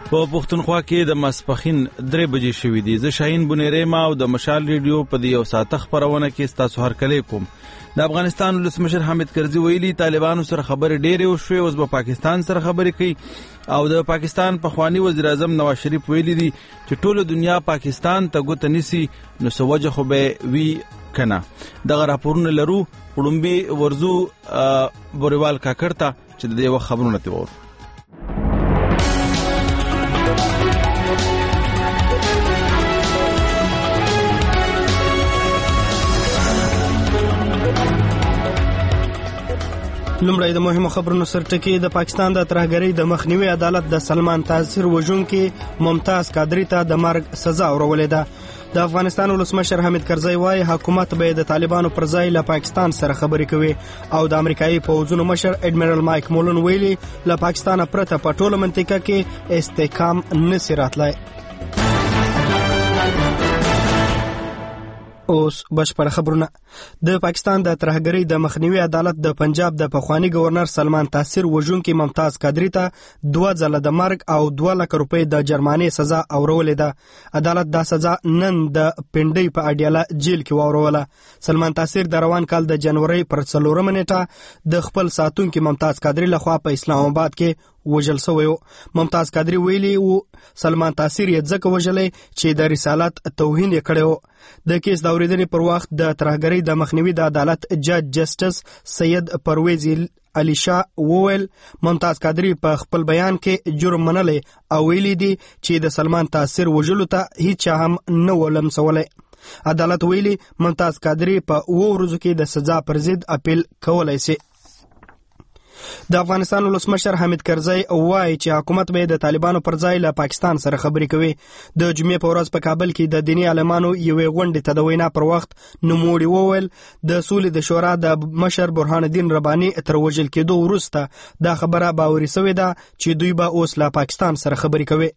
په پښتونخوا کې د ماسپښین 3 بجې شوې دي. زه شاهین بنيري ما او د مشال ریډیو په دې یو ساعته خبرونه کې ستاسو هرکلی کوم. د افغانستان ولسمشر حامد کرزي ویلي طالبانو سره خبرې ډېرې وشوې، اوس به پاکستان سره خبرې کوي. او د پاکستان پخوانی وزیر اعظم نواز شریف ویلي دي چې ټوله دنیا پاکستان ته ګوته نیسي، نو څه وجه خو به وي کنه. دغه راپورونه لرو. وړومبي ورزو بوریوال کاکړ ته چې د دې وخت خبرونه ته وورو. لومړی د مهمو خبرونو سرټکی. د پاکستان د ترهګرۍ د مخنیوي عدالت د سلمان تاثیر وژونکي ممتاز قادری ته د مرګ سزا ورولې ده. د افغانستان ولسمشر حامد کرزي وايي حکومت به د طالبانو پر ځای له پاکستان سره خبرې کوي. او د امریکایي پوځونو مشر اډمیرل مایک مولن ویلي له پاکستان پرته په ټوله منطقه کې استحکام نشي راتلای. اوس بشپړ خبرونه. د پاکستان د ترهګرۍ د مخنیوي عدالت د پنجاب د پخوانی گورنر سلمان تاثیر وژونکي ممتاز قادری ته 2 ځله د مرګ او 2 لک روپۍ د جرمانې سزا اورولې ده. عدالت دا سزا نن د پنډۍ په اډیاله جیل کې واوروله. سلمان تاثیر د روان کال د جنوري پر 4 نیټه د خپل ساتونکي ممتاز قادری لخوا په اسلام آباد کې وژل شوی. ممتاز قادری ویلي و سلمان تاثیر یې ځکه وژلی چې د رسالت توهین یې کړی و. د کیس د اورېدنې پر وخت د ترهګرۍ د مخنیوي د عدالت جج جسټس سید پرویز علي شاه وویل ممتاز قادری په خپل بیان کې جرم منلی او ویلي دي چې د سلمان تاثیر وژلو ته هیڅ هم نه و لمسولی. عدالت ویلي ممتاز قادری په 2 ورځو کې د سزا پر ضد اپیل کولی شي. د افغانستان ولسمشر حامد کرزي وایي چې حکومت به د طالبانو پر ځای له پاکستان سره خبرې کوي. د جمعې په ورځ په کابل کې د دیني عالمانو یوې غونډې ته د وینا پر وخت نوموړي وویل د سولې د شورا د مشر برهان الدین رباني تر وژل کېدو وروسته دا خبره باوري شوې ده چې دوی به اوس له پاکستان سره خبرې کوي.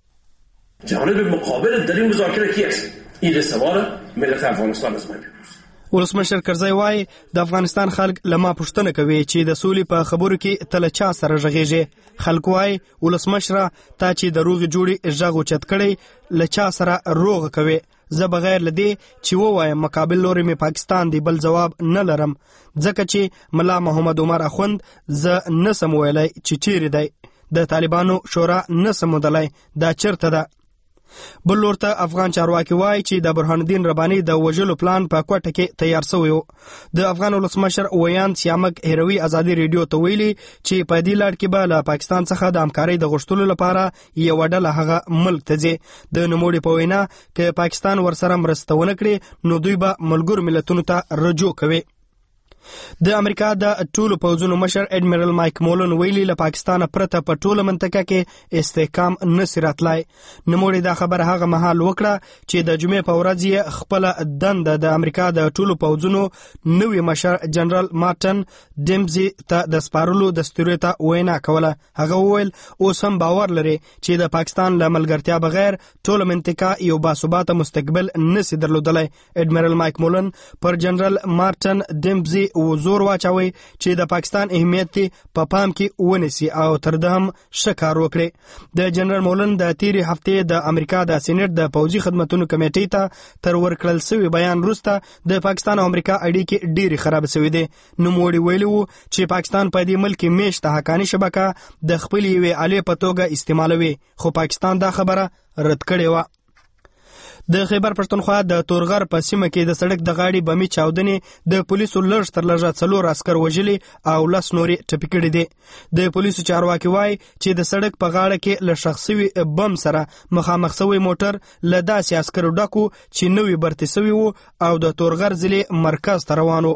جانب مقابل در این مذاکره کی است؟ این سوال ملت افغانستان از من بپرسید. ولسمشر کرزي وايي د افغانستان خلک لما پوښتنه کوي چې د سولې په خبرو کې تل چا سره غږیږي. خلک وايي ولسمشره تا چې د روغ جوړي ژغ اوچت کړي له چا سره روغ کوي. زه بغیر لدی چې ووایم مقابل لوري می پاکستان دی بل جواب نه لرم ځکه چې ملا محمد عمر اخوند زه نسم ویلای چې چیرې دی. د طالبانو شورا نسم مدلای دا چرته ده. بل لور ته افغان چارواکي وایي چې د برهان الدین رباني د وژلو پلان په کوټه کې تیار شوی و. د افغان ولسمشر ویان سیامک هروي ازادي ریډیو ته ویلي چې په دې لړ کې به له پاکستان څخه د همکارۍ د غوښتلو لپاره یو ډله هغه ملک ته ځي. د نوموړي په وینا کې پاکستان ورسره مرسته ونه کړي نو دوی به ملګرو ملتونو ته رجوع کوي. د امریکا د ټولو پوځونو مشر اډمیرل مایک مولن ویلي له پاکستان پرته په ټوله منطقه کې استحکام نشي راتلای. نوموړي دا خبر هغه مهال وکړه چې د جمعې په ورځ یې خپل دنده د امریکا د ټولو پوځونو نوی مشر جنرال مارټن ډیمزي ته د سپارلو دستور ته وینا کوله. هغه وویل اوس هم باور لري چې د پاکستان له ملګرتیا بغیر ټوله منطقه یو باثباته مستقبل نشي درلودلی. اډمیرل مایک مولن پر جنرال مارټن ډیمزي زور واچوي چې د پاکستان اهمیت په پام کې ونیسي او تر ده هم ښه کار وکړي. د جنرال مولن د تیرې هفتې د امریکا د سینټ د پوځي خدمتونو کمیټې ته تر ورکړل شوي بیان وروسته د پاکستان او امریکا اړیکې ډېرې خراب شوې دي. نوموړي ویلي وو چې پاکستان په دې ملک کې میشته حقاني شبکه د خپلې یوې آلې په توګه استعمالوي، خو پاکستان دا خبره رد کړې وه. د خیبر پښتونخوا د تورغر په سیمه کې د سړک د غاړې بمي چاودنې د پولیسو لږ تر لږه 4 عسکر وژلي او 10 نورې ټپي کړي دي. د پولیسو چارواکي وایي چې د سړک په غاړه کې له شخصي بم سره مخامخ شوی موټر له داسې عسکرو ډکو چې نوي برتي شوي وو او د تورغر ضلع مرکز ته روان وو.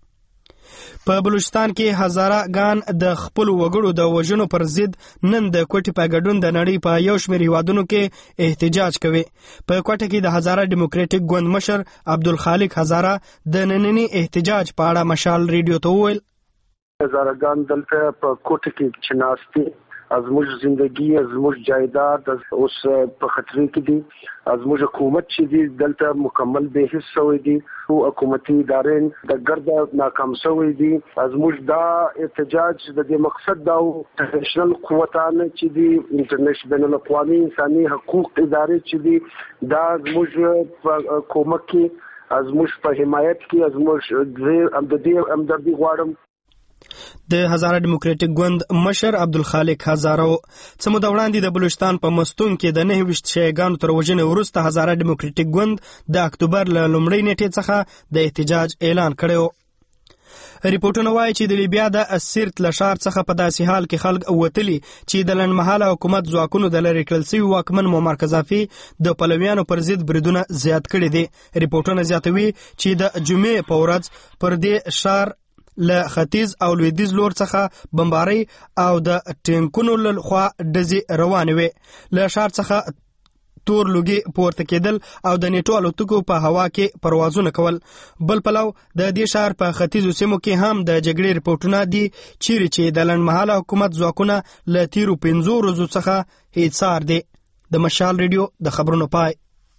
په بلوچستان کې هزاره ګان د خپل وګړو د وژنو پر ضد نن د کوټې په ګډون د نړۍ په یو شمېر هیوادونو کې احتجاج کوي. په کوټه کې د هزاره ډیموکراټیک ګوند مشر عبدالخالق هزاره د ننني احتجاج په اړه مشال ریډیو ته وویل هزاره ګان دلته په کوټه کې چې ناستي زموږ زندگی زموږ جایداد اوس په خطر کې دي. زموږ حکومت چې دی دلته مکمل به حصہ شوی دی او حکومتي ادارې د ګرده ناکام شوی دي. زموږ دا احتجاج د دې مقصد دا انټرنیشنل قوتان چې دی انټرنیشنل بین الاقوامي انساني حقوق ادارې چې دی دا زموږ حکومت کې زموږ په حمایت کې زموږ د دې همدردي غواړم. د هزاره ډیموکراټیک ګوند مشر عبدالخالق هزاره څه موده وړاندې د بلوچستان په مستون کې د 29 شیعهګانو تر وژنې وروسته هزاره ډیموکراټیک ګوند د اکتوبر له لومړۍ نیټې څخه د احتجاج اعلان کړی و. ریپورټونه وایي چې د لیبیا د سیرت له ښار څخه په داسې حال کې خلک وتلي چې د لنډمهاله حکومت ځواکونو د لرې کړل شوي واکمن معمر قذافي د پلویانو پر ضد بریدونه زیات کړي دي. ریپورټونه زیاتوي چې د جمعې په ورځ پر دې ښار له ختیځ او لویدیځ لور څخه بمبارۍ او د ټینکونو له خوا ډزې روانې وې. له ښار څخه تور لوګي پورته کېدل او د نیټو الوتکو په هوا کې پروازونه کول. بل پلو د دې ښار په ختیځو سیمو کې هم د جګړې ریپورټونه دي چیرې چې د لنډمهاله حکومت ځواکونه له تیرو 5 ورځو څخه حصار دي. د مشال ریډیو د خبرونو پای.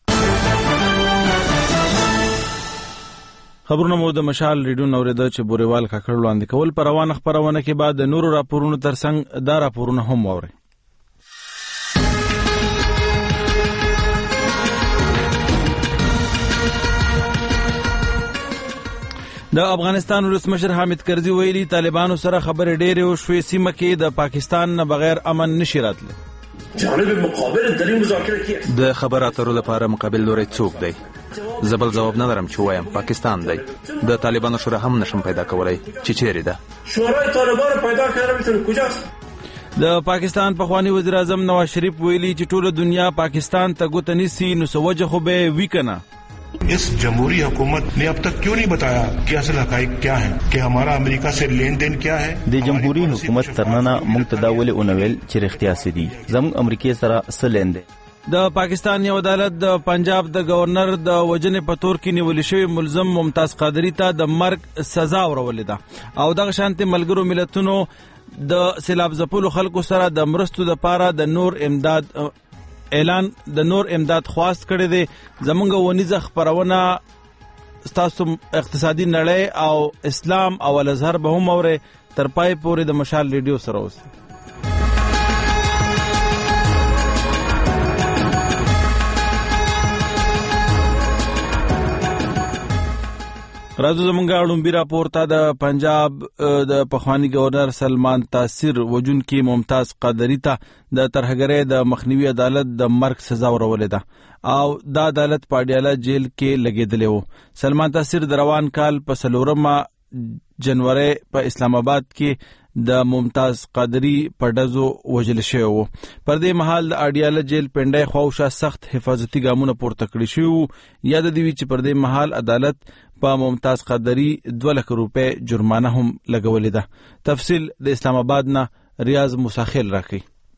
خبرونه مو د مشال ریډیو نوریده چې بوریوال کاکړ وړاندې کول. په روانه خبرونه کې بعد د نورو راپورونو ترڅنګ دا راپورونه هم واورئ. د افغانستان ولسمشر حامد کرزي ویلي طالبانو سره خبرې ډېرې وشوې، سیمه کې د پاکستان نه بغیر امن نشي راتلی. جانب مقابل در این مذاکره کې د خبرو اترو لپاره مقابل لوری څوک دی؟ زبل جواب نه لرم چې وایم پاکستان دی. د طالبانو شورا هم نشم پیدا کولای چې چیرې ده. شورای طالبان پیدا کړم کجاست؟ د پاکستان پخوانی وزیر اعظم نواز شریف ویلي چې ټوله دنیا پاکستان ته ګوته نیسي نو څه وجه خو به وي کنه. इस जमहूरी हुकूमत ने अब तक क्यों नहीं बताया कि असल हकाइक क्या है, कि हमारा अमेरिका से लेन देन क्या है. د جمهوریت حکومت ترننه موږ ته دا ولې اونویل چې رښتیا سدي زموږ امریکای سره څه لیند دی. د پاکستان یو عدالت د پنجاب د گورنر د وجنې په تور کې نیول شوی ملزم ممتاز قادری ته د مرګ سزا ورولې ده او دغه شانتي ملګرو ملتونو د سیلاب ځپلو خلکو سره د مرستو لپاره د نور امداد خواست کړی دی. زمونږ ونیزه خبرونه ستاسو اقتصادي نړۍ او اسلام او الازهر به هم اوري. تر پای پورې د مشال ریډیو سره اوسئ. راځو زمونږ اړومبي راپور ته. د پنجاب د پخوانی گورنر سلمان تاثیر وجونکي ممتاز قادری ته د ترهګرۍ د مخنیوي عدالت د مرګ سزا ورولې ده او دا عدالت په اډیاله جیل کې لګیدلی و. سلمان تاثیر د روان کال په 4 جنوري په اسلام آباد کې د ممتاز قادری په ډزو وژل شوی و. پر دې مهال د اډیاله جیل پنډای خواوشا سخت حفاظتي ګامونه پورته کړی شوی. یاد دی چې پر دې مهال عدالت په ممتاز قادری 2 لک روپے جرمانه هم لګولې ده. تفصیل د اسلام آباد نه ریاض مساخیل راکړي.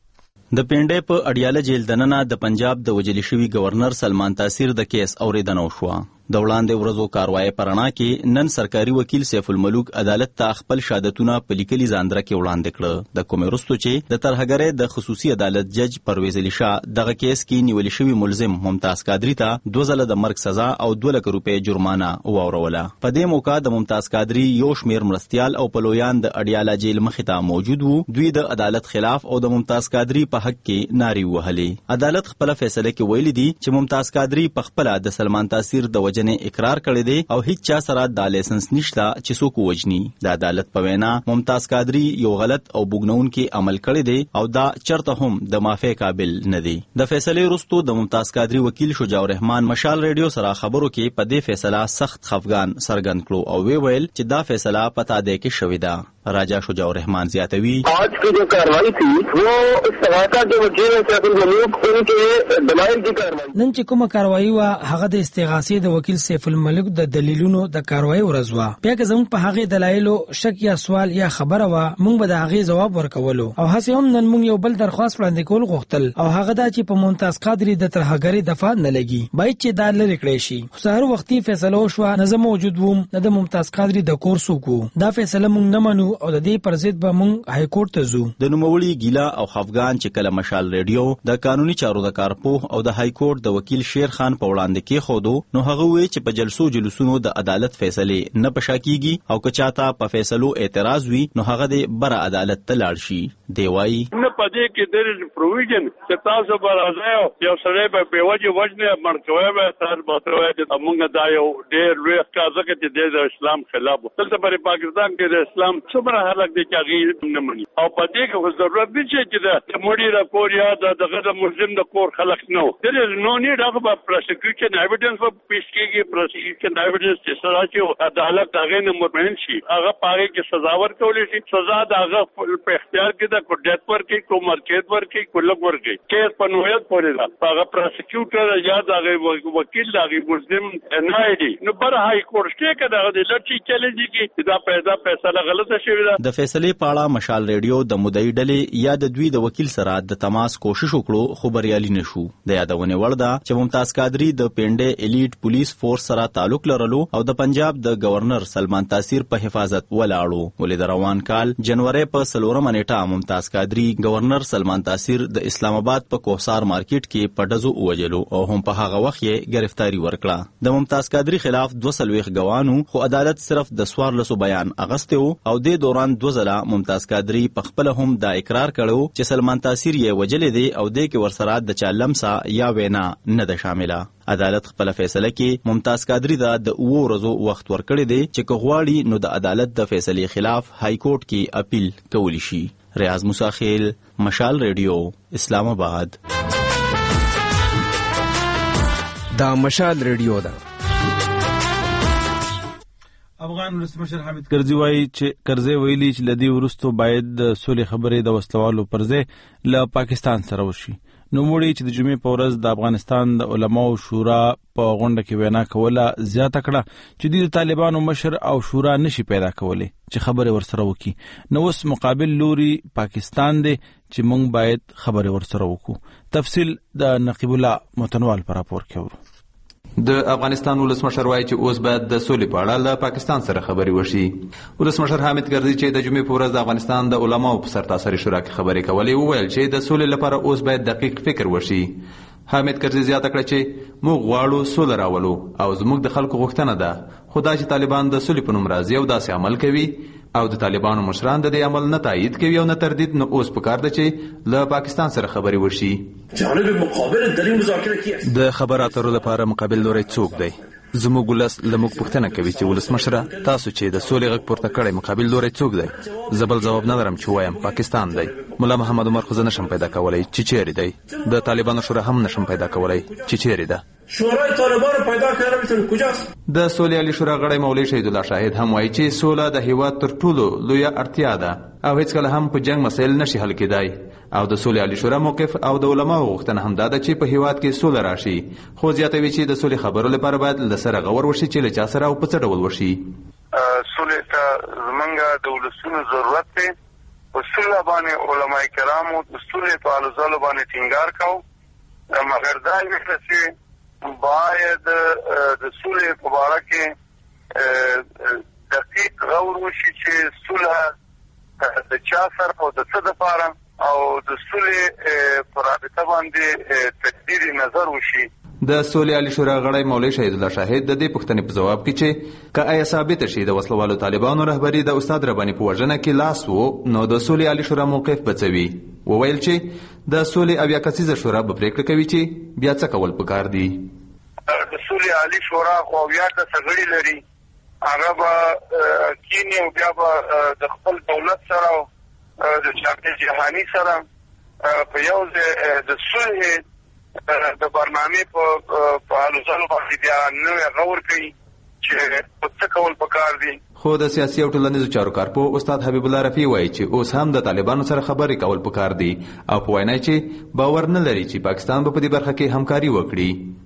د پنډای په اډیاله جیل دننه د پنجاب د وجلی شوی گورنر سلمان تاثیر د کیس اوریدنه وشوه. د وړاندې ورځو کاروایی پرانا کې نن سرکاري وکیل سیف الملوک عدالت ته خپل شهادتونه په لیکلي ځاندره کې وړاندې کړه. د کومې وروسته چې د ترهګرۍ د خصوصي عدالت جج پرویز علي شاه دغه کیس کې نیول شوی ملزم ممتاز قادری ته 2 ځله د مرګ سزا او 2 لک روپے جرمانه واوروله. په دې موقع د ممتاز قادری یو شمیر مرستيال او پلویان د اډیاله جیل مخې ته موجود وو. دوی د عدالت خلاف او د ممتاز قادری په حق کې نارې وهلې. عدالت خپل فیصله کې ویلي دي چې ممتاز قادری په خپل د سلمان تاثیر د وجنې اقرار کړی دی او هیڅ چا سره د لایسنس نشته چې څوک وجني. د عدالت په وینا ممتاز قادری یو غلط او بوګنون کې عمل کړی دی او دا چرته هم د معافی قابل نه دی. د فیصله وروسته د ممتاز قادری وکیل شجاع الرحمن مشال ریډیو سره خبرو کې په دې فیصله سخت خفګان څرګند کړو او ویل چې دا فیصله پتا دی کې شوې ده. راجا شجاع الرحمن زیاتوي आज की जो कार्रवाई थी वो सहायता जो वकील सैफ الملوक उनके दलाइल की कार्रवाई نن چې کومه کاروایی وا هغه د استغاثې د وکیل سیف الملک د دلیلونو د کاروایی ورځ وا. بیا که زموږ په هغه دلایلو شک یا سوال یا خبره وا موږ به د هغه جواب ورکولو او هڅه هم نن موږ یو بل درخواست وړاندې کول غوښتل او هغه دا چې په ممتاز قادری د ترهګری دفاع نه لګي باید چې دا لری کړی شي. خو هر وختي فیصله وشو نه زه موجود ووم نه د ممتاز قادری د کورسو کو دا فیصله موږ نه منو او د دې پر ضد به موږ های کورټ ته ځو. د نوموړي ګیلا او خفګان چې کله مشال ریډیو د قانوني چارو د کارپوه او د های کورټ د وکیل شیر خان په وړاندې کې خودو، نو هغه وی چې په جلسونو د عدالت فیصله نه پشا کیږي او که چاته په فیصلو اعتراض وي نو هغه د بر عدالت ته لاړ شي. دی وايي نه پدې کې د پروویژن چې تاسو به راځي یو سړی به په وجه وجنه مرکوي به تاسو به چې موږ دا یو ډېر لوی کار چې د اسلام خلاف دلته پر پاکستان کې د اسلام څومره حالت دی چې هغه نه مني او پدې کې ضرورت دی چې د مړي را کور یا د مسلم د کور خلق نو there is no need of prosecution evidence for پیش کېږي prosecution evidence چې سزا چې عدالت هغه نه مطمئن شي هغه پاره کې سزا ورکولې شي سزا د هغه په اختیار کې د کو ډیث ورکړي کو مرکز ورکړي کو لګ ورکړي کیس په نوعیت پورې ده هغه پروسیکیوټر یا د وکیل د مسلم نه دی نو بر های کورټ کې کده د لټي چیلنج کې دا پیدا فیصله غلطه شوې ده. د فیصلې پاړه مشال ریډیو د مدعي ډلې یا د دوی د وکیل سره د تماس کوشش وکړو خو بریالي نشو. د یادونه وړ ده چې ممتاز قادری د پنډه الیټ پولیس فورس سره تعلق لرلو او د پنجاب د گورنر سلمان تاثیر په حفاظت ولاړو. ولې د روان کال جنوري په 4 نیټه ممتاز قادری گورنر سلمان تاثیر د اسلام آباد په کوثار مارکیټ کې په ډزو ووجلو او هم په هغه وخت یې گرفتاری ورکړه. د ممتاز قادری خلاف 200 گواهانو خو عدالت صرف د 14 بیان اغسته او د دوران 2 ځله ممتاز قادری په خپل هم دا اقرار کړو چې سلمان تاثیر یې وجلې دی او د کې ورسره د چا لمسا یا وینا نه ده شامله. عدالت خپل فیصله کې ممتاز قادری دا د 2 ورځو وخت ورکړی دی چې کغواړي نو د عدالت د فیصلې خلاف های کورټ کې اپیل کولی شي. ریاض موسیخیل، مشال ریډیو، اسلام آباد. دا مشال ریډیو ده. افغان ولسمشر حامد کرزي وایي چې ویلي چې لدی ورستو باید د سولې خبرې د وسلوالو پر ځای له پاکستان سره وشي. نو موړي چې د جمعې په ورځ د افغانستان د علماو شورا په غونډه کې وینا کوله زیاته کړه چې د طالبانو مشر او شورا نشي پیدا کولی چې خبرې ورسره وکړي. نو اوس مقابل لوري پاکستان دی چې موږ باید خبرې ورسره وکړو. تفصیل د نقیب الله متنوال پر راپور کې ورو. د افغانستان ولسمشر وایي چې اوس باید د سولې په اړه له پاکستان سره خبرې وشي. ولسمشر حامد کرزي چې د جمعې په ورځ د افغانستان د علماو په سرتاسري شورا کې خبرې کولې وویل چې د سولې لپاره اوس باید دقیق فکر وشي. حامد کرزي زیاته کړه چې موږ غواړو سوله راولو او زموږ د خلکو غوښتنه ده خو دا چې طالبان د سولې په نوم راځي او داسې عمل کوي او د طالبانو مشران د دې عمل نه تایید کوي او نه تردید، نو اوس پکار ده چې له پاکستان سره خبرې وشي. جانب مقابل در این مذاکره کی است؟ د خبرو اترو لپاره مقابل لوری څوک دی؟ زموږ ولس له موږ پوښتنه کوي چې ولسمشره تاسو چې د سولې غږ پورته کړی مقابل لوری څوک دی؟ زه بل ځواب نه لرم چې وایم پاکستان دی. ملا محمد عمر خو زه نشم پیدا کولی چې چیرې دی. د طالبانو شورا هم نشم پیدا کولی چې چیرې ده. شورای طالبان پیدا کردن میتون کجاست؟ د سولې علی شورا غړی مولوی شهید الله شاهد هم وایي چې سوله د هیواد تر ټولو لویه اړتیا ده او هیڅکله هم په جنگ مسایل نشي حل کېدای. او د سولې علی شورا موقف او د علماو غوښتنه هم ده چې په هیواد کې سوله راشي. خو زیاتوي چې د سولې خبرو لپاره باید له سره غور وشي چې له چا سره او په څه ډول وشي. سولې ته زمونږ د ولسونو ضرورت دی. په سوله باندې علما کرامو د سولې په الوزالو باندې ټینګار کوو، مګر دا چې باید د سولې په اړه کې دقیق غور وشي چې سوله د چا سره او د څه لپاره او د سولې په رابطه باندې تدبیر نظر وشي. د سولې علی شورا غړی مولوی شهید الله شاهد د دې پوښتنې په جواب کې چې که آیا ثابت شي د وسلوالو طالبانو رهبری د استاد رباني په وژنه کې لاس وو نو د سولې علی شورا موقف بڅوي. وویل چې د سولې اویا کسیزه شورا به پریکړه کوي چې بیا څه کول پکار دي. د سولې علی شورا خو اویا کسه غړي لري، هغه به کینی او بیا به د خپل دولت سره د جامعه جهانی سره په یو د صلح د برنامه په الوزالو باندې بیا نوې غور کوي چې څه کول پکار دي. خو د سیاسي او ټولنیزو چارو کارپوه استاد حبیب الله رفیع وایي چې اوس هم د طالبانو سره خبرې کول پکار دي او په وینا چې باور نه لري چې پاکستان به په دې برخه کې همکاري وکړي.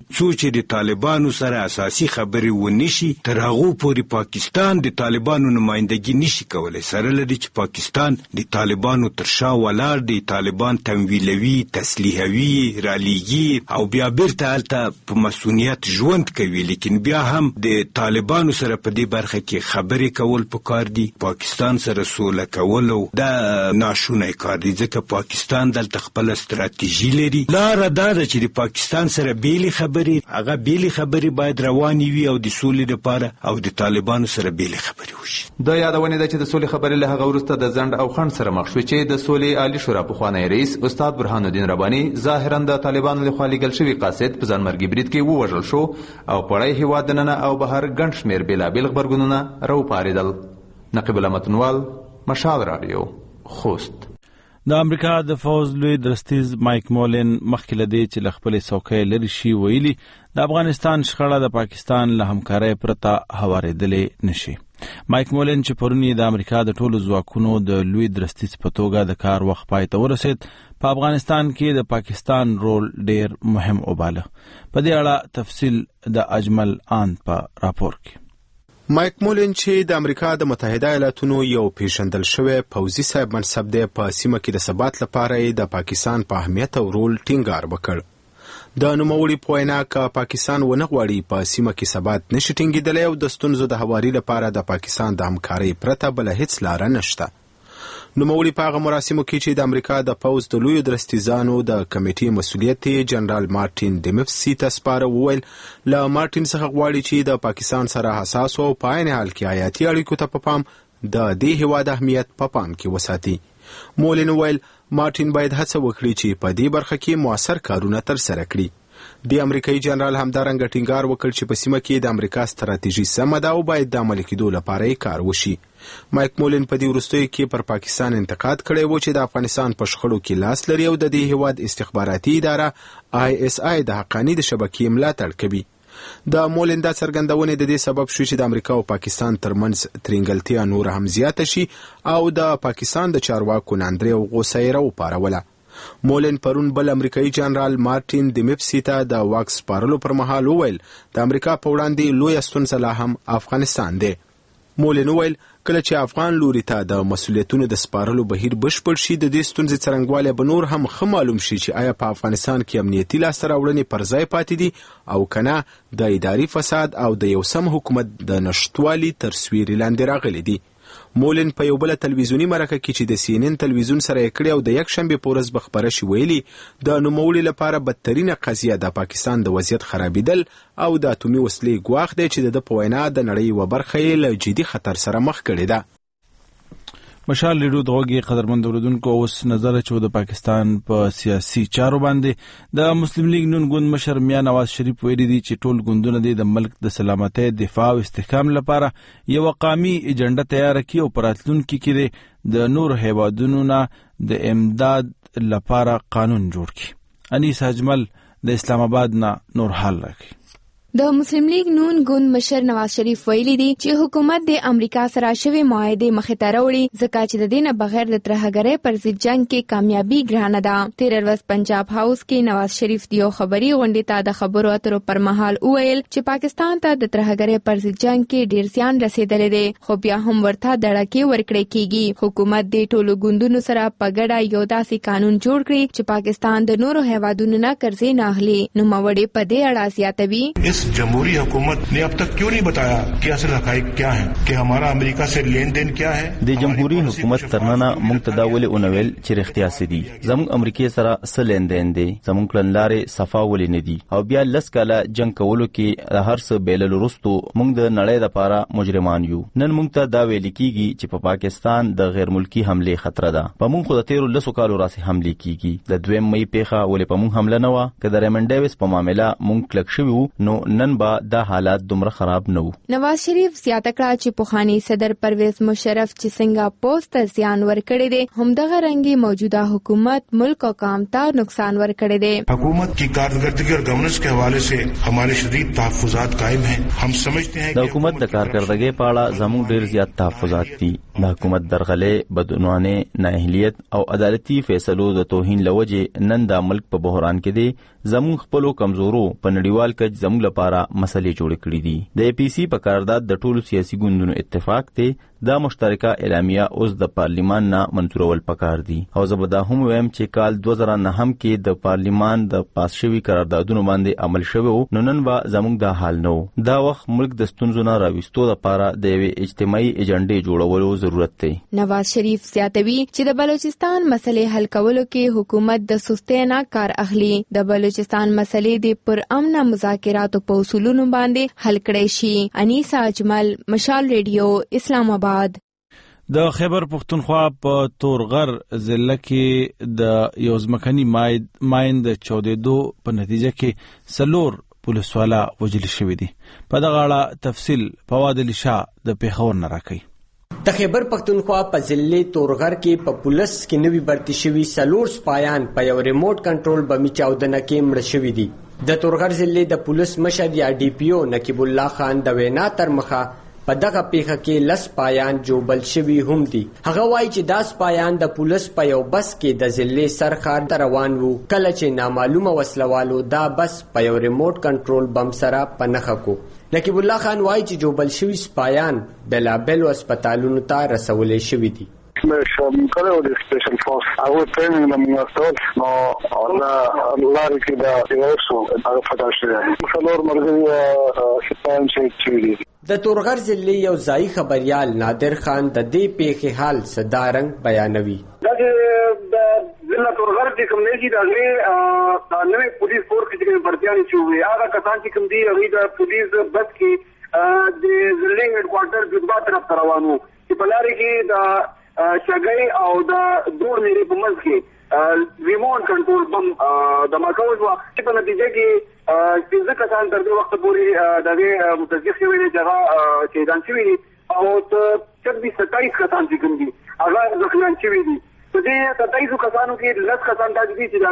څو چې د طالبانو سره اساسي خبرې ونشي تر هغو پورې پاکستان د طالبانو نمائندګي نشي کولای، سره لري چې پاکستان د طالبانو تر شا ولاړ دی، طالبان تمویلوي، تسلیحوي، رالیږي او بیا بیرته هلته په مسؤلیت ژوند کوي. لیکن بیا هم د طالبانو سره په دې برخه کې خبرې کول پکار دي، پاکستان سره سوله کول او دا ناشونی کار دی، ځکه پاکستان دلته خپل ستراتیژي لري. لاره دا ده چې د پاکستان سره بیلې خبرې هغه بیلې خبرې باید روانې وي او د سولې لپاره او د طالبانو سره بیلې خبرې وشي. د یادونې ده چې د سولې خبرې له هغه وروسته د ځنډ او خنډ سره مخ شوې چې د سولې عالي شورا پخوانی رئیس استاد برهان الدین رباني ظاهرا د طالبانو لخوا لیږل شوي قاصد په ځانمرګي برید کې ووژل شو او پړی هېواد دننه او بهر ګڼ شمېر بېلابېل غبرګونونه راوپارېدل. نقیب الله متنوال، مشال رادیو، خوست. د امریکا د فوز لوی درستیز مایک مولن مخکې له دې چې له خپلې څوکۍ لرې شي ویلي د افغانستان شخړه د پاکستان له همکارۍ پرته هوارېدلی نشي. مایک مولن چې پرون د امریکا د ټولو ځواکونو د لوی درستیز په توګه د کار وخت پای ته ورسېد، په افغانستان کې د پاکستان رول ډیر مهم وباله. په دې اړه تفصیل د اجمل آن په راپور کې. مایک مولن چې د امریکا د متحده ایالاتونو یو پیژندل شوی پوځي صاحب منصب دی، په سیمه کې د ثبات لپاره د پاکستان په اهمیت او رول ټینګار وکړ. د نوموړي په وینا که پاکستان ونه غواړي په سیمه کې ثبات نشي ټینګېدلی او د ستونزو د هواري لپاره د پاکستان د همکارۍ پرته بله هیڅ لاره نشته. نوموړي په هغه مراسمو کې چې د امریکا د پوځ د لویو درستیزانو د کمیټې مسؤلیت جنرال مارټین ډیمفسي ته سپاره وویل له مارټین څخه غواړي چې د پاکستان سره حساسو او په عین حال کې حیاتي اړیکو ته په پام د دې هیواد اهمیت په پام کې وساتي. مولن ویل مارټین باید هڅه وکړي چې په دې برخه کې مؤثر کارونه ترسره کړي. د امریکایي جنرال همدارنګه ټینګار وکړ چې په سیمه کې د امریکا ستراتیژي سمه ده او باید د عملي کېدو لپاره یې کار وشي. مایک مولن په دې وروستیو کې پر پاکستان انتقاد کړی و چې د افغانستان په شخړو کې لاس لري او د دې هیواد استخباراتي اداره ISI د حقاني د شبکې ملاتړ کوي. د مولن دا څرګندونې د دې سبب شوې چې د امریکا او پاکستان ترمنځ ترینګلتیا نور هم زیاته شي او د پاکستان د چارواکو ناندري او غوسه یې راوپاروله. مولن پرون بل امریکایي جنرال مارټین ډیمفسي ته د واک سپارلو پر مهال وویل د امریکا په وړاندې لویه ستونزه لا هم افغانستان دی. مولن وویل کله چې افغان لوري ته د مسؤلیتونو د سپارلو بهیر بشپړ شي د دې ستونزې څرنګوالی به نور هم ښه معلوم شي چې آیا په افغانستان کې امنیتي لاسته راوړنې پر ځای پاتې دي او که نه د اداري فساد او د یو سم حکومت د نشتوالي تر سیوري لاندې راغلي دي. مولن په یو بله تلویزیوني مرکه کې چې د CNN تلویزیون سره یې کړې او د یکشنبې په ورځ به خپره شي ویلي د نوموړي لپاره بدترینه قضیه د پاکستان د وضعیت خرابېدل او د اتومي وسلې ګواښ دی چې د په وینا د نړۍ یوه برخه یې له جدي خطر سره مخ کړې ده. مشال ریډیو د غوږی قدرمند اوریدونکو اوس نظر اچو د پاکستان په سیاسي چارو باندې. د مسلم لیگ نون ګوند مشر میاں نواز شریف ویلي دي چې ټول ګوندونه د ملک د سلامتۍ دفاع او استحکام لپاره یو قومي ایجنډا تیار کړي او په راتلونکي کې د نور هیوادونو نه د امداد لپاره قانون جوړ کړي. انیس اجمل د اسلام آباد نه نور حال راکړي. د مسلم لیگ نون ګوند مشر نواز شریف ویلي دي چې حکومت د امریکا سره شوی معاهده مخې ته راوړي ځکه چې د دې نه بغیر د ترهګرۍ پر ضد جنگ کې کامیابی ګرانه ده. تیر ورځ پنجاب هاوس کې نواز شریف د یو خبري غونډې ته د خبرو اترو پر مهال وویل چې پاکستان ته د ترهګرۍ پر ضد جنگ کې ډیر زیان رسیدلی دی خو بیا هم ورته دړکې ورکړې کیږي. حکومت د ټولو ګوندونو سره په ګډه یو داسې قانون جوړ کړي چې پاکستان د نورو هیوادونو نه قرضې نه اخلي. نوموړي په دې اړه زیاتوي जमहूरी हुकूमत ने अब तक क्यों नहीं बताया कि असल हकाइक क्या है, कि हमारा अमेरिका से लेन देन क्या है. د جمهوریت حکومت ترننه موږ ته دا ولې اونویل چې رښتیا څه دي، زموږ امریکای سره څه لین دین دی، زموږ کړنلارې صفا ولې نه دي او بیا لس کاله جنگ کولو کې د هر څه بیلل وروستو موږ د نړۍ لپاره مجرمان یو. نن موږ ته دا ویل کیږي چې په پاکستان د غیر ملکی حمله خطر ده. په موږ خو د 13 کالو راسي حمله کیږي. د 2 مې پیښه ولې په موږ حمله نه و، که د ریمن ډیویس په معاملې موږ کلک شوو نو نن به دا حالات دومره خراب نه وو. نواز شریف زیاته کړه چې پخوانی صدر پرویز مشرف چې څنګه پوسټ ته زیان ورکړی دی همدغه رنګي موجوده حکومت ملک او قوم ته نقصان ورکړی دی. حکومت کی کارکردگی اور گورننس کے حوالے سے ہمارے شدید تحفظات قائم ہیں. ہم سمجھتے ہیں د حکومت د کارکردګۍ په اړه زموږ ډیر زیات تحفظات دي. د حکومت درغلې، بدعنوانۍ، نااهلیت او عدالتي فیصلو د توهین لوجې نن د ملک په بحران کې دی. زموږ خپلو کمزورو په نړیوال کچ زموږ لپاره مسلې جوړې کړې دي. د APC په قرارداد د ټولو سیاسي ګوندونو اتفاق دی. دا مشترکه اعلامیه اوس د پارلیمان نه منظورول پکار دي او زه به دا هم وایم چې کال 2009 کې د پارلیمان د پاس شوي قراردادونو باندې عمل شوی و نو نن به زموږ دا حال نه و. دا وخت ملک د ستونزو نه راوستو لپاره د یوې اجتماعي ایجنډې جوړولو ضرورت دی. نواز شریف زیاتوي چې د بلوچستان مسلې حل کولو کې حکومت د سستۍ نه کار اخلي. د بلوچستان مسلې د پر امن مذاکراتو په اصولونو باندې حل کړی شي. انیسا اجمل، مشال ریډیو، اسلام آباد. د خیبر پختونخوا په تورغر ضلع کې د یو ځمکني ماین د چاودېدو په نتیجه کې 4 پولیسوالا وژل شوي دي. په دغه اړه تفصیل فواد علي شاه د پیښور نه راکوي. د خیبر پختونخوا په ضلع تورغر کې په پولیس کې نوي برتي شوي 4 سپایان په یو ریموټ کنټرول بمي چاودنه کې مړه شوي دي. د تورغر ضلع د پولیس مشر یا DPO نقیب الله خان د وینا تر مخه په دغه پیښه کې 10 سپایان جوړبل شوي هم دي. هغه وایي چې دا سپایان د پولیس په یو بس کې د ضلع سرخار ته روان وو کله چې نامعلومه وسلوالو دا بس په یو ریموټ کنټرول بم سره په نښه کو. نقیب الله خان وایي چې جوړبل شوي سپایان بېلابېلو هسپتالونو ته رسولی شوي دي. کله د سپیشل فورس هغه ټریننګ موږ اخلو نو الله لاري کې دا یوسو هغه پټه شوی څلور مرګي سپاین چې دي. د تورغر ضلع یو ځای خبريال نادر خان د دې پیښې حال صدارنګ بیانوي. د ضلع تورغر چې کوم دی دا نوې پولیس فورس کې برتیان شوی هغه کسان چې کوم دی هغه د پولیس بس کې د ضلع هډ کوارټر جوړه طرف روانو چې په لاري کې د شګي او د دور لري په منځ کې ریموټ کنټرول بم د ماکاوز چې په نتیجه کې څنګه کسان تر دې وخت پورې دغه متذکر شوی دی چې اعدام شوی دي او 27 کسان چې کوم دي هغه ځکه شوی دي. په دې 27 کسانو کې 10 کسان دي چې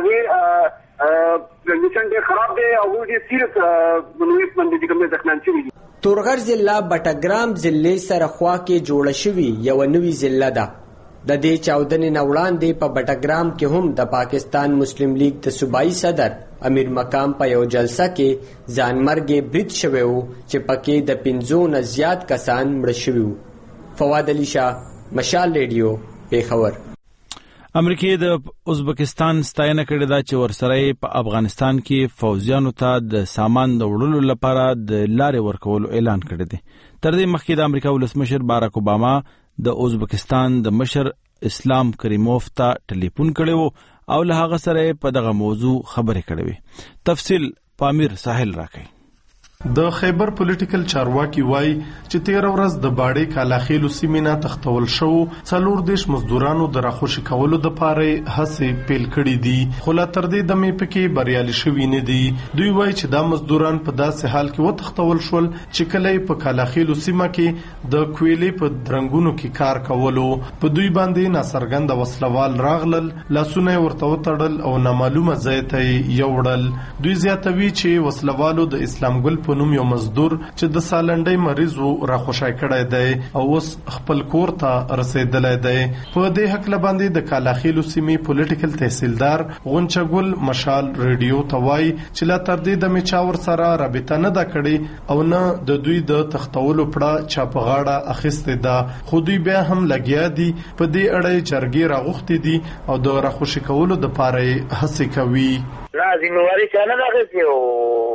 دغه کنډیشن ډېر خراب دی او ډېر سیریس بنوي باندې کوم ځکه شوی دي. تورغر ضلع بټګرام ضلع سره خوا کې جوړه شوی یو نوې ضلع ده. د دې چاودنې نه وړاندې په بټګرام کې هم د پاکستان مسلم لیگ د صوبایي صدر امیر مقام په یو جلسه کې ځانمرګي برید شوی وو چې پکې د 50 نه زیات کسان مړه شوي وو. فواد علي شاه، مشال ریډیو، پیښور. امریکای د ازبکستان ستاینه کړې ده چې ورسره په افغانستان کې فوجیانو ته د سامان د وړلو لپاره د لارې ورکولو اعلان کړی دی. تر دې مخکې د امریکا ولسمشر باراک اوباما د ازبکستان د مشر اسلام کریموف ته ټلیفون کړی و او له هغه سره په دغه موضوع خبرې کړې وې. تفصیل پامیر ساحل راکوي. د خیبر پولیټیکل چارواکي وای چې 13 ورځ د باډې کالاخیلو سیمینه تختول شو 40 مزدورانو د راخوشي کولو د پاره هڅې پیل کړې دي خو لا تر دې د مې پکې بریالي شوي نه دي. دوی وای چې دا مزدوران په داسې حال کې وتختول شول چې کله په کالاخیلو سیمه کې د کویلې په درنګونو کې کار کولو په دوی باندې ناڅرګند وسلوال راغلل لاسونه ورته وتړل او نامعلومه ځای ته یوړل. دوی زیاتوي چې وسلوالو د اسلام ګل په نوم یو مزدور چې د سالنډۍ مریض و راخوشای کړی دی او اوس خپل کور ته رسیدلی دی. په دې حق باندې د کالاخیلو سیمې پولیټیکل تحصیلدار غونچه ګل مشال ریډیو ته وایي چې لا تر دې د میچاور سره رابطه نه ده کړې او نه د دوی د تختولو پړه چا په غاړه اخیستې ده خو دوی بیا هم لګیا دي په دې اړه جرګې راغوښتې دي او د راخوشي کولو دپاره یې هڅې کوي. ذمہواری چا نه اخیستې او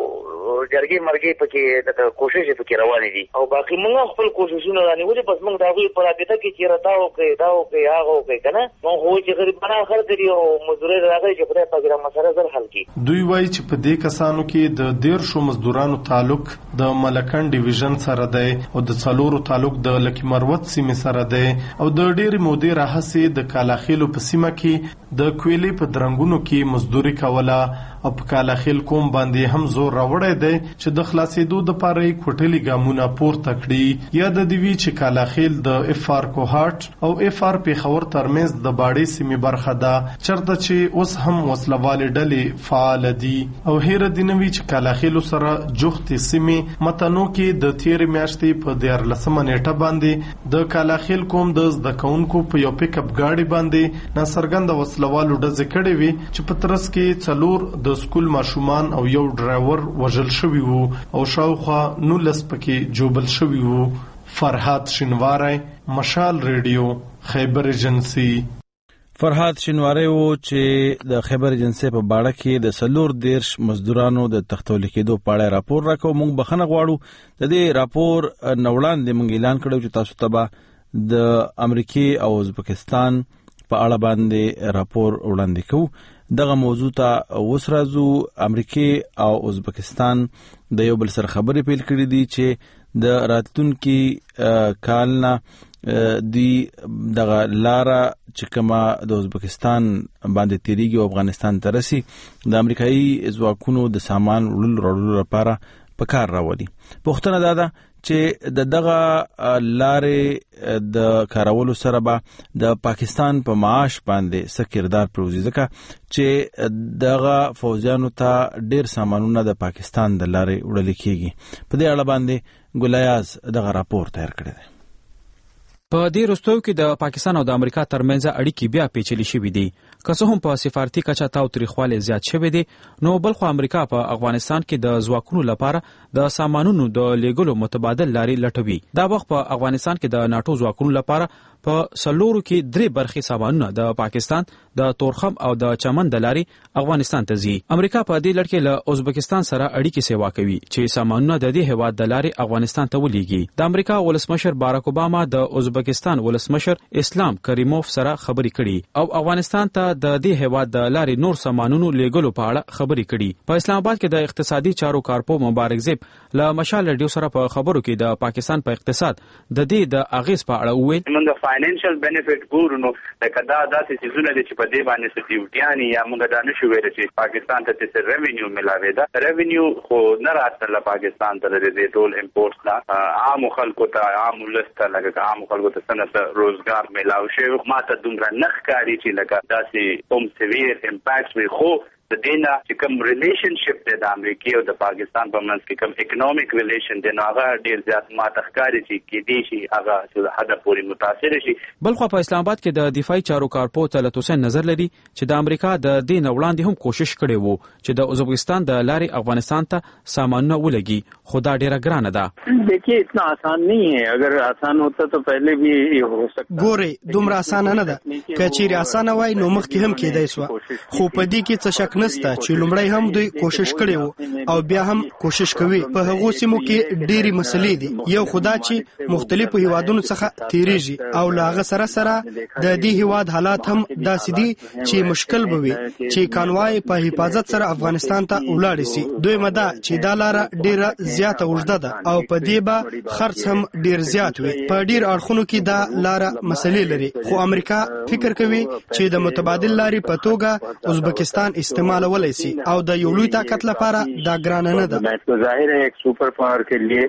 جرګې مرګې پکې د کوشش پکې روانې دي او باقي موږ خپل کوششونه رانیولې بس موږ د هغوی په رابطه کې چېرې دا وکړئ هغه وکړئ که نه موږ خو چې غریبانه خلک دي او مزدورۍ راغلي چې خدای پاک دا مسله زر حل کړي. دوی وایي چې په دې کسانو کې د 13 مزدورانو تعلق د ملکن ډیویژن سره دی او د 4 تعلق د لکی مروت سیمې سره دی او د ډېرې مودې راهیسې د کالاخیلو په سیمه کې د کویلې په درنګونو کې مزدوري کوله او په کالاخیل کوم باندې هم زور راوړی دی دی چې د خلاصېدو دپاره یې کوټلي ګامونه پورته کړي. یا د دې وي چې کالاخیل د اف آر کوهاټ او اف آر پیښور ترمنځ د باړې سیمې برخه ده چېرته چې اوس هم وسلوالې ډلې فعال دي. او هیره دې نه وي چې کالاخیلو سره جوختې سیمې متنو کې د تېرې میاشتې په 14 نیټه باندې د کالاخیل قوم د زده کوونکو په یو پیک اپ ګاډي باندې ناڅرګنده وسلوالو ډزې کړې وي چې په ترڅ کې 4 د سکول ماشومان او یو ډرایور وژل شوي وو او شاوخوا 19 پکې جوبل شوي وو. فرهاد شینواری، مشال ریډیو، خیبر ایجنسی. فرهاد شینواری وو چې د خیبر ایجنسی په باړه کې د 14 مزدورانو د تختول کېدو په اړه راپور راکو. موږ بخښنه غواړو د دې راپور نوړاندې موږ اعلان کړو چې تاسو ته د امریکای او ازبکستان په اړه باندې راپور وړاندې کوو. دغه موضوع ته اوس راځو. امریکای او ازبکستان د یو بل سره خبرې پیل کړې دي چې د راتلونکي کال نه دی دغه لاره چې کومه د ازبکستان باندې تیریږي او افغانستان ته رسي د امریکایي ځواکونو د سامان وړلو لپاره په کار راولي. پوښتنه دا ده چې دغه لارې د کارولو سره به د پاکستان په معاش باندې څه کردار پروزي، ځکه چې دغه فوجیانو ته ډېر سامانونه د پاکستان د لارې وړل کېږي. په دې اړه باندې ګلیاز دغه راپور تیار کړی دی. په دې وروستیو کې د پاکستان او د امریکا ترمنځ اړیکې بیا پیچلې شوې دي. که څه هم په سفارتي کچه تاوتریخوالی زیات شوی دی، نو بلخو امریکا په افغانستان کې د ځواکونو لپاره د سامانونو د لیږلو متبادل لارې لټوي. دا وخت په افغانستان کې د ناټو ځواکونو لپاره په سلورو کې 3 برخې سامانونه د پاکستان د تورخم او د چمن د لارې افغانستان ته ځي. امریکا په دې لړ کې له ازبکستان سره اړیکې سیوا کوي چې سامانونه د دې هیواد د لارې افغانستان ته ولېږي. د امریکا ولسمشر باراک اوباما د ازبکستان ولسمشر اسلام کریموف سره خبرې کړي او افغانستان ته د دې هیواد د لارې نور سامانونو لیږلو په اړه خبرې کړي. په اسلام آباد کې د اقتصادي چارو کارپو مبارک زیب له مشال رادیو سره په خبرو کې د پاکستان په اقتصاد د دې د اغیز په اړه وویل. فاینانشل بینیفیټ ګورو نو لکه دا داسې څیزونه دي چې په دې باندې څه ډیوټیانې یا موږ دا نشو ویلی چې پاکستان ته څه ریونیو ملاوي ده. ریونیو خو نه راتله پاکستان ته د دې ټول امپورټس نه عامو خلکو ته عام ولس ته لکه عامو خلکو ته څه روزګار ملاو شوی. ما ته دومره نه ښکاري چې لکه داسې کوم سیویر امپیکټس وي. خو د دې نه چې کوم ریلیشنشپ دی د امریکا او د پاکستان په منځ کې کوم اکنامک ریلیشن دی نو هغه ډېر زیات ماته ښکاري چې کېدای شي هغه څه حد پورې متاثر شي. بلخو په اسلام آباد کې د دفاعي چارو کارپو طلعت حسین نظر لري چې د امریکا د دې نه وړاندې هم کوشش کړی وو چې د ازبکستان د لارې افغانستان ته سامانونه ولګي، خو دا ډېره ګرانه ده. دیکھیے اتنا آسان نہیں ہے، اگر آسان ہوتا تو پہلے بھی ہو سکتا. ګورې دومره اسانه نه ده، که چیرې اسانه وای نو مخکې هم کېدای سوه، خو په دې کې څه شک نشته چې لومړی هم دوی کوشش کړی وو او بیا هم کوشش کوي. په هغو سیمو کې ډېرې مسلې دي. یو خدا چې مختلفو هیوادونو څخه تیریږي او له هغه سره سره د دې هیواد حالات هم داسې دي چې مشکل به وي چې کانوای په حفاظت سره افغانستان ته ولاړ شي. دویمه دا چې دا لاره ډېره زیاته اوږده ده او په دې به خرڅ هم ډېر زیات وي. په ډېر اړخونو کې دا لاره مسلې لري، خو امریکا فکر کوي چې د متبادل لارې په توګه ازبکستان استعمالولی شي او د یو لوی طاقت لپاره دا ګرانه نه ده. تو ظاهر ہے ایک سپر پاور کے لیے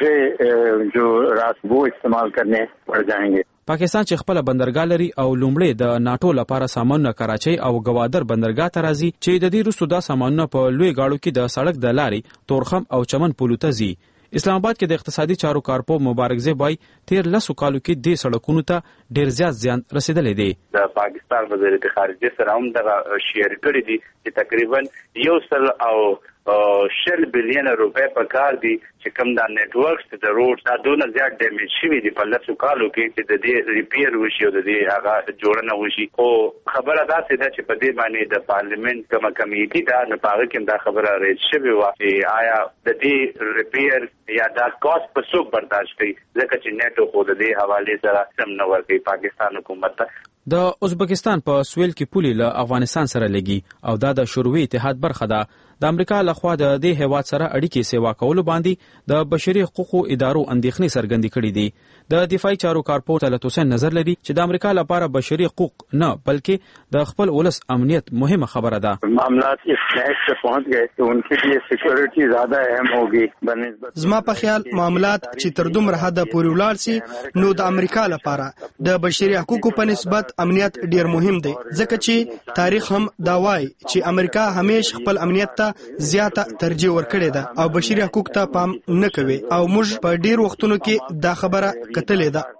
دوسرے جو راست وہ استعمال کرنے پڑ جائیں گے. پاکستان چې خپل بندرګاه لري او لومړی د ناټو لپاره سامانونه کراچۍ او گوادر بندرګاه ته راځي چې د دې وروسته دا سامانونه په لوی گاړو کې د سړک د لارې تورخم او چمن پولو ته ځي. اسلام آباد کې د اقتصادي چارو کارپو مبارک زیب وايي 13 کالو کې دې سړکونو ته ډېر زیات زیان رسیدلی دی. د پاکستان وزارت خارجه سره هم دغه شیر کړی دي چې تقریبا 100 بلین روپے په کار دي چې کوم دا نیټ ورکس د روډ دا دونه زیات ډیمیج شوي دي په 10 کالو کې چې د دې ریپیر وشي او د دې هغه جوړنه وشي. خو خبره داسې ده چې په دې باندې د پارلیمنت کومه کمیټي ده نو په هغه کې دا خبره ریز شوې وه چې آیا د دې ریپیر یا دا کاست په څوک برداشت کوي، ځکه چې نیټو خو د دې حوالې سره سم نه ورکوي پاکستان حکومت ته. د ازبکستان په سویل کې پولې له افغانستان سره لګي او دا د شوروي اتحاد برخه ده. د امریکا لخوا د دې هیواد سره اړیکې سیوا کولو باندې د بشري حقوقو ادارو اندېښنې څرګندې کړې دي. د دفاعي چارو کارپور طلعت حسین نظر لري چې د امریکا لپاره بشري حقوق نه بلکې د خپل ولس امنیت مهمه خبره ده. معاملات اس نهج سے پہنچ گئے تو ان کے لیے سیکورٹی زیادہ اہم ہوگی بنسبت. زما په خیال معاملات چې تر دومره حده پورې ولاړ سي نو د امریکا لپاره د بشري حقوقو په نسبت امنیت ډیر مهم دی، ځکه چې تاریخ هم دا وایي چې امریکا همیشه خپل امنیت ته زیاته ترجیح ورکړې ده او بشري حقوق ته پام نه کوي او موږ په ډیر وختونو کې دا خبره کتلې ده.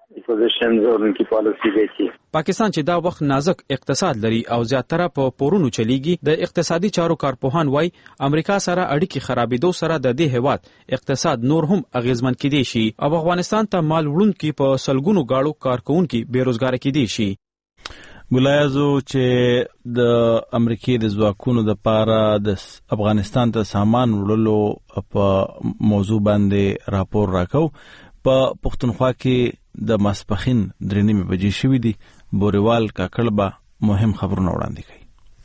پاکستان چې دا وخت نازک اقتصاد لري او زیاتره په پورونو چلیږي، د اقتصادي چارو کارپوهان وای امریکا سره اړیکې خرابېدو سره د دې هیواد اقتصاد نور هم اغیزمن کېدی شي او افغانستان ته مال وړونکي په سلګونو گاړو کارکونکي بیروزګار کېدی شي. ګلایزو چې د امریکای د ځواکونو د پاره د افغانستان ته سامان وړلو په موضوع باندې راپور راکاو. په پښتونخوا کې د ماسپخین 3:30 بجې شوې دي. بوریوال کاکړ به مهم خبرونه وړاندې کوي.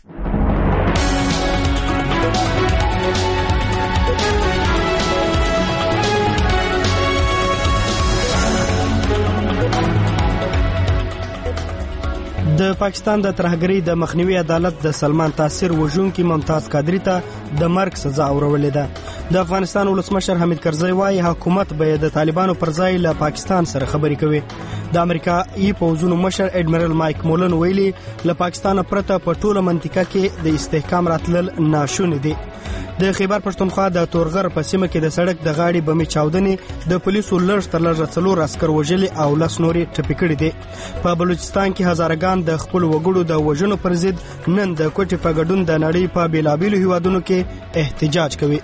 د پاکستان د ترهګرۍ د مخنیوي عدالت د سلمان تاثیر وژونکي ممتاز قادری ته د مرګ سزا اورولې ده. د افغانستان ولسمشر حامد کرزی وايي حکومت به د طالبانو پر ځای له پاکستان سره خبرې کوي. د امریکایي پوځونو مشر اډمیرل مایک مولن ویلي له پاکستان پرته په ټوله منطقه کې د استحکام راتلل ناشونی دي. د خیبر پښتونخوا د تورغر په سیمه کې د سړک د غاړې بمې چاودنې د پولیسو لږ تر لږه 4 عسکر وژلي او 10 نورې ټپي کړي دي. په بلوچستان کې هزارګان د خپل وګړو د وژنو پر ضد نن د کوټې په ګډون د نړۍ په بیلابیلو هیوادونو کې احتجاج کوي.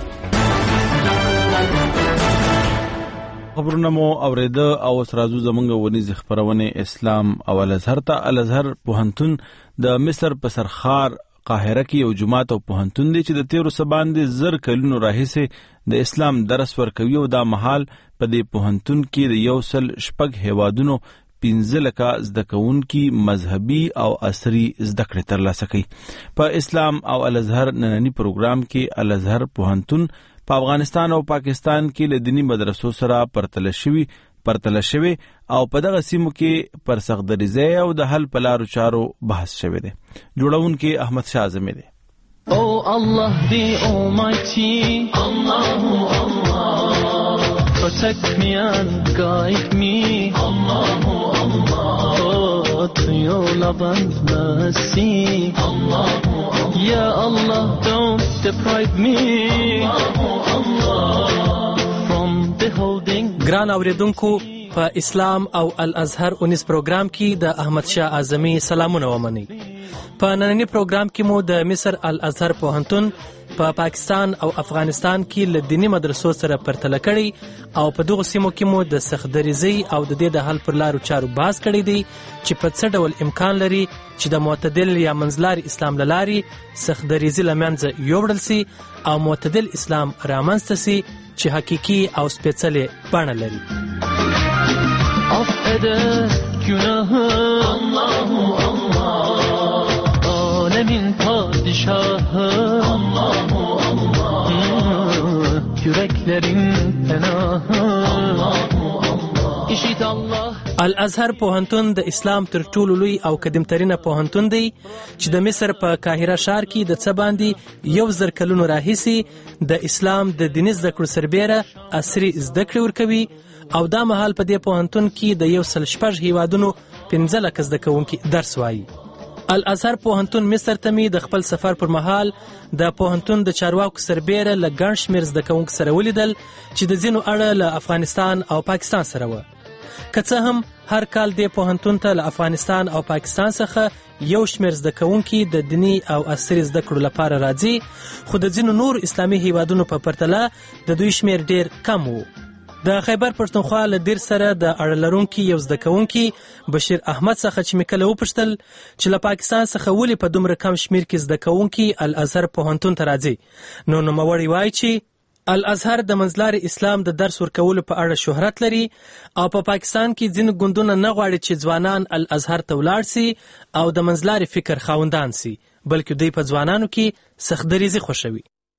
خبرونه مو اوریده او سرازو زمونږ ونیز خبرونه اسلام او الازهر ته. الازهر پوهنتون د مصر په سرخار قاهره کې یو جماعت او پوهنتون دی چې د 13 باندې زر کلونو راهیسې د اسلام درس ورکوي او دا مهال په دې پوهنتون کې د 106 هیوادونو 15 زده کوونکي مذهبي او عصري زده کړې ترلاسه کوي. په اسلام او الازهر نننی پروګرام کې الازهر پوهنتون په افغانستان او پاکستان کې له دینی مدرسو سره پرتله شوی او په دغه سیمو کې پر سختدریزۍ او د حل په لارو چارو بحث شوی دی. جوړونکي احمد شاه اعظمي دی. Oh Allah the Almighty, Allahu Allah, protect me and guide me, Allahu Allah, oh to your love and mercy, Allahu Allah, Ya Allah don't deprive me, Allahu Allah, from beholding. ګران اوریدونکو، په اسلام او الازهر 19 پروګرام کې د احمد شاه اعظمي سلامونه ومنئ. په نننی پروګرام کې مو د مصر الازهر پوهنتون په پاکستان او افغانستان کې له دینی مدرسو سره پرتله کړي او په دغه سیمو کې مو د سختدریزۍ او د دې د حل پر لارو چارو بحث کړی دی چې په څه ډول امکان لري چې د معتدل یا منځلاري اسلام له لارې سختدریزي له منځه یوړل سي او معتدل اسلام رامنځته سي چې حقیقي او سپېڅلې بڼه لري. Alemin padişahı Allahu Allah, yüreklerin penahı Allahu Allah, işit Allah. الازهر پوهنتون د اسلام تر ټولو لوی او قدیمترینه پوهنتون دی چې د مصر په قاهره ښار کې د څه باندې 1000 کلونو راهیسې د اسلام د دیني زده کړو سربیره عصري زده کړې ورکوي او دا مهال په دې پوهنتون کې د 106 هیوادونو 15 زده کوونکي درس وایي. الازهر پوهنتون مصر ته می د خپل سفر پر مهال د پوهنتون د چارواکو سربیره له ګڼ شمېر زده کوونکو سره ولیدل چې د ځینو اړه له افغانستان او پاکستان سره وه. که څه هم هر کال د پوهنتون ته له افغانستان او پاکستان څخه یو شمېر زده کوونکي د دیني او عصري زده کړو لپاره راځي، خو د ځینو نور اسلامي هیوادونو په پرتله د دوی شمېر ډیر کم و. د خیبر پښتونخوا له دیر سره د اړه لرونکي یو زده کوونکي بشیر احمد څخه چې مې کله وپوښتل چې له پاکستان څخه ولې په دومره کم شمېر کې زده کوونکي الازهر پوهنتون ته راځي، نو نوموړی وایي چې الازهر د منځلاري اسلام د درس ورکولو په اړه شهرت لري او په پاکستان کې ځینې ګوندونه نه غواړي چې ځوانان الازهر ته ولاړ سي او د منځلاري فکر خاوندان سي، بلکې دوی په ځوانانو کې سختدریزي خوښوي.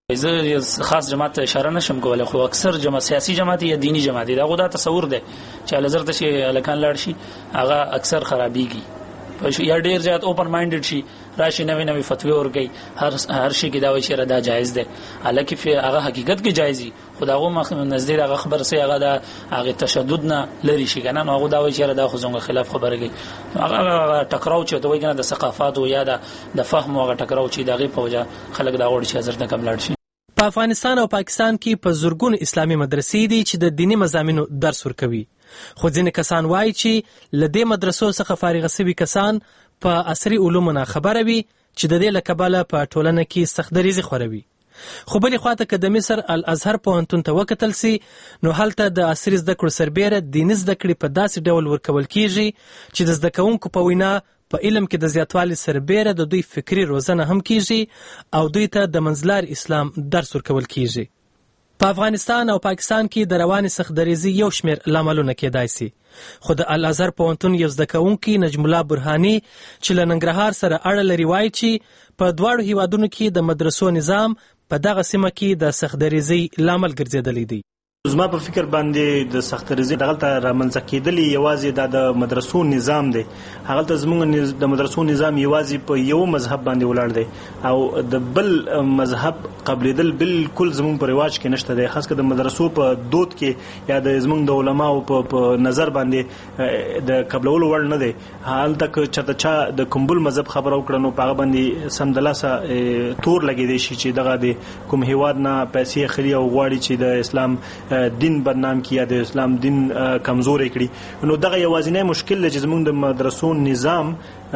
زه خاص جماعت ته اشاره نشم کولای، خو اکثر سیاسي جماعت یا دینی جماعت دا غوډه تصور ده چې لزر ته شي لکان لاړ شي هغه اکثر خرابيږي یا ډیر زیات اوپن مایندډ شي راشي نوې فتوی ورګي هر شي کې دا وایي چې دا جایز ده، حالکه هغه حقیقت کې جایزي خداغو نزدې هغه خبر سي هغه دا هغه تشدد نه لري شي کنه، هغه دا وایي چې دا خو څنګه خلاف خبره کوي، هغه ټکراو چې دوی کنه د ثقافت او یا د فهم هغه ټکراو چې دغه په وجه خلک دا غوړي چې حضرت کم لاړ شي. په افغانستان او پاکستان کې په زورګون اسلامي مدرسې دي چې د دینی مضامینو درس ورکوي، خو ځینې کسان وایي چې لدې مدرسو څخه فارغ شوي کسان په عصري علومو نه خبره وي چې د دې له کبله په ټولنه کې سخت دریزي خوروي. خو بلې خواته که د مصر الازهر پوهنتون ته وکتل سي نو هلته د عصري زده کړو سربیره دیني زده کړې په داسې ډول ورکول کیږي چې د زده کوونکو په وینا په علم کې د زیاتوالي سربیره د دوی فکری روزنه هم کیږي او دوی ته د منځلار اسلام درس ورکول کیږي. په افغانستان او پاکستان کې د رواني سخت دریزي یو شمېر لاملونه کېدای سي، خو د الازهر پوهنتون یو زده کوونکی نجم الله برهاني چې له ننګرهار سره اړه لري وایي چې په دواړو هیوادونو کې د مدرسو نظام په دغه سیمه کې د سخت دریزي لامل ګرځېدلی دی. زما په فکر باندې د سخت دریزي دغلته رامنځته کېدلی یوازې د مدرسو نظام دی، هغلته زموږ د مدرسو نظام یوازې په یو مذهب باندې ولاړ دی او د بل مذهب قبلېدل بالکل زموږ په رواج کې نشته دی، خاص کر د مدرسو په دود کې یا د زموږ د علماو په نظر باندې د قبلولو وړ نه دی. هلته که چېرته چا د کوم بل مذهب خبره وکړه نو په هغه باندې سمدلاسه تور لګېدی شي چې دغه د کوم هیواد نه پیسې اخلي او غواړي چې د اسلام دین بدنام کی یا د اسلام دین کمزوري کړي. نو دغه یوازینی مشکل چې زموږ د مدرسو نظام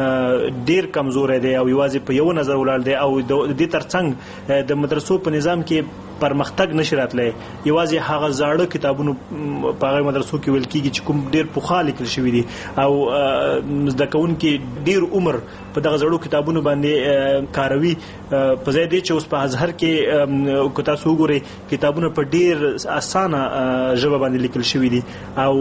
ډیر کمزور دی او یوازې په یو نظر ولاړ دی او د دې ترڅنګ د مدرسو په نظام کې پرمختګ نشي راتلی. یوازې هغه زاړه کتابونو په هغه مدرسو کې ویل کېږي چې کوم ډیر پخوا لیکل شوي دي او زده کوونکي ډیر عمر په دغه زړو کتابونو باندې کاروي، په ځای دی چې اوس په ازهر کې که تاسو وګورئ کتابونه په ډیر اسانه ژبه باندې لیکل شوي دي او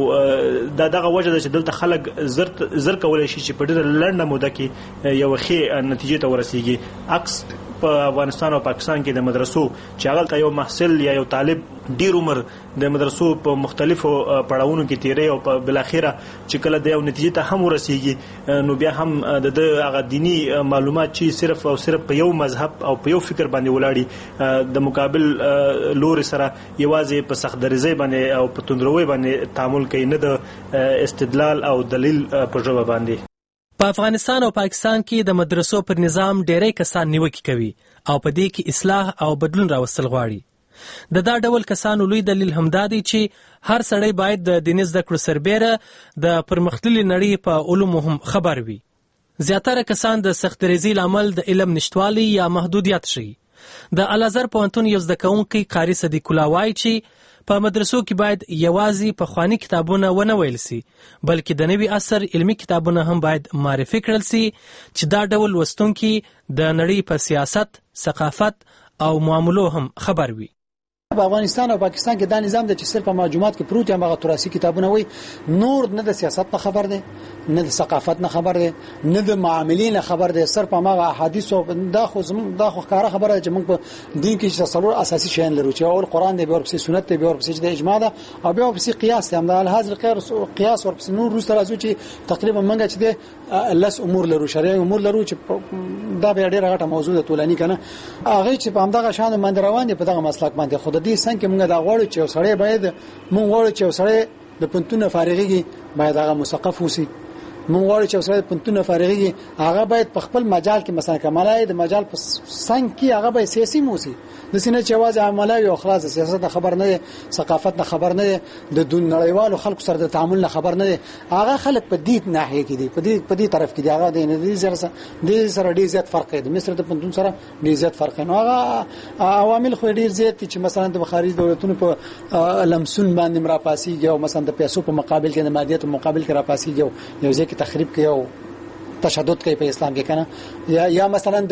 دغه وجه ده چې دلته خلک زر کولی شي چې په ډیره لنډه موده کې یو ښې نتیجې ته ورسیږي. عکس په افغانستان او پاکستان کې د مدرسو چې هغلته یو محصل یا یو طالب ډیر عمر د مدرسو په مختلفو پړاوونو کې تیری او په بلاخره چې کله د یو نتیجې ته هم ورسیږي نو بیا هم د هغه دینی معلومات چې صرف او صرف په یو مذهب او په یو فکر باندې ولاړي د مقابل لوري سره یوازې په سخت دریزۍ باندې او په توندروي باندې تعامل کوي، نه د استدلال او دلیل په ژبه باندې. په افغانستان او پاکستان کې د مدرسو پر نظام ډېری کسان نیوکې کوي او په دې کې اصلاح او بدلون راوستل غواړي. د دا ډول کسانو لوی دلیل همدا دی چې هر سړی باید د دیني زده کړو سربیره د پرمختللي نړۍ په علومو هم خبر وي. زیاتره کسان د سخت دریزۍ لامل د علم نشتوالي یا محدودیت شي. د الازهر پوهنتون یو زده کوونکی قاري صدیق الله وایي چې په مدرسو کې باید یوازې پخواني کتابونه ونه ویل سي بلکې د نوي عصر علمي کتابونه هم باید معرفي کړل سي چې دا ډول لوستونکي د نړۍ په سیاست، ثقافت او معاملو هم خبر وي. په افغانستان او پاکستان کې دا نظام د چې صرف په معلومات کې پروت یا هغه تراثي کتابونه وي، نور نه د سیاست نه خبر دی، نه د ثقافت نه خبر دی، نه د معاملې نه خبر دی، صرف هغه احادیث او دا خو ښکاره خبره ده چې موږ په دین کې څلور اساسي شیان لرو چې اول قرآن دی، بیا ورپسې سنت دی، بیا ورپسې د اجماع ده او بیا ورپسې قیاس دی. همدا الحاضر قیاس ورپسې نور وروسته راځو چې تقریبا موږ چې د لس امور لرو، شرعي امور لرو چې دا بیا ډېره غټه موضوع ده طولاني که نه، هغې چې په همدغه شان باندې روان دي په دغه مسلک باندې. خو د دې څنګه موږ دا غواړو چې یو سړی باید موږ غواړو چې یو سړی د پوهنتون فارغېږي باید هغه مثقف اوسي، موږ غواړو چې یو سړی د پوهنتون فارغېږي هغه باید په خپل مجال کې مثلا کمالای د مجال په څنګ کې هغه باید سیاسي موسي، داسې نه چې یوازې عملای او خلاص د سیاست نه خبر نه دی، ثقافت نه خبر نه دی، د نړیوالو خلکو سره د تعامل نه خبر نه دی. هغه خلک په دې ناحیه کې دي، په دې طرف کې دي، هغه د دې سره ډېر زیات فرق دی، د مصر د پوهنتون سره ډېر زیات فرق دی. نو هغه عوامل خو ډېر زیات دي چې مثلا د خارجي دولتونو په لمسون باندې راپاسیږي او مثلا د پیسو په مقابل کې د مادیت په مقابل کې راپاسیږي او یو ځای کې تخریب کوي او تشدد کوي په اسلام کې کنه یا مثلا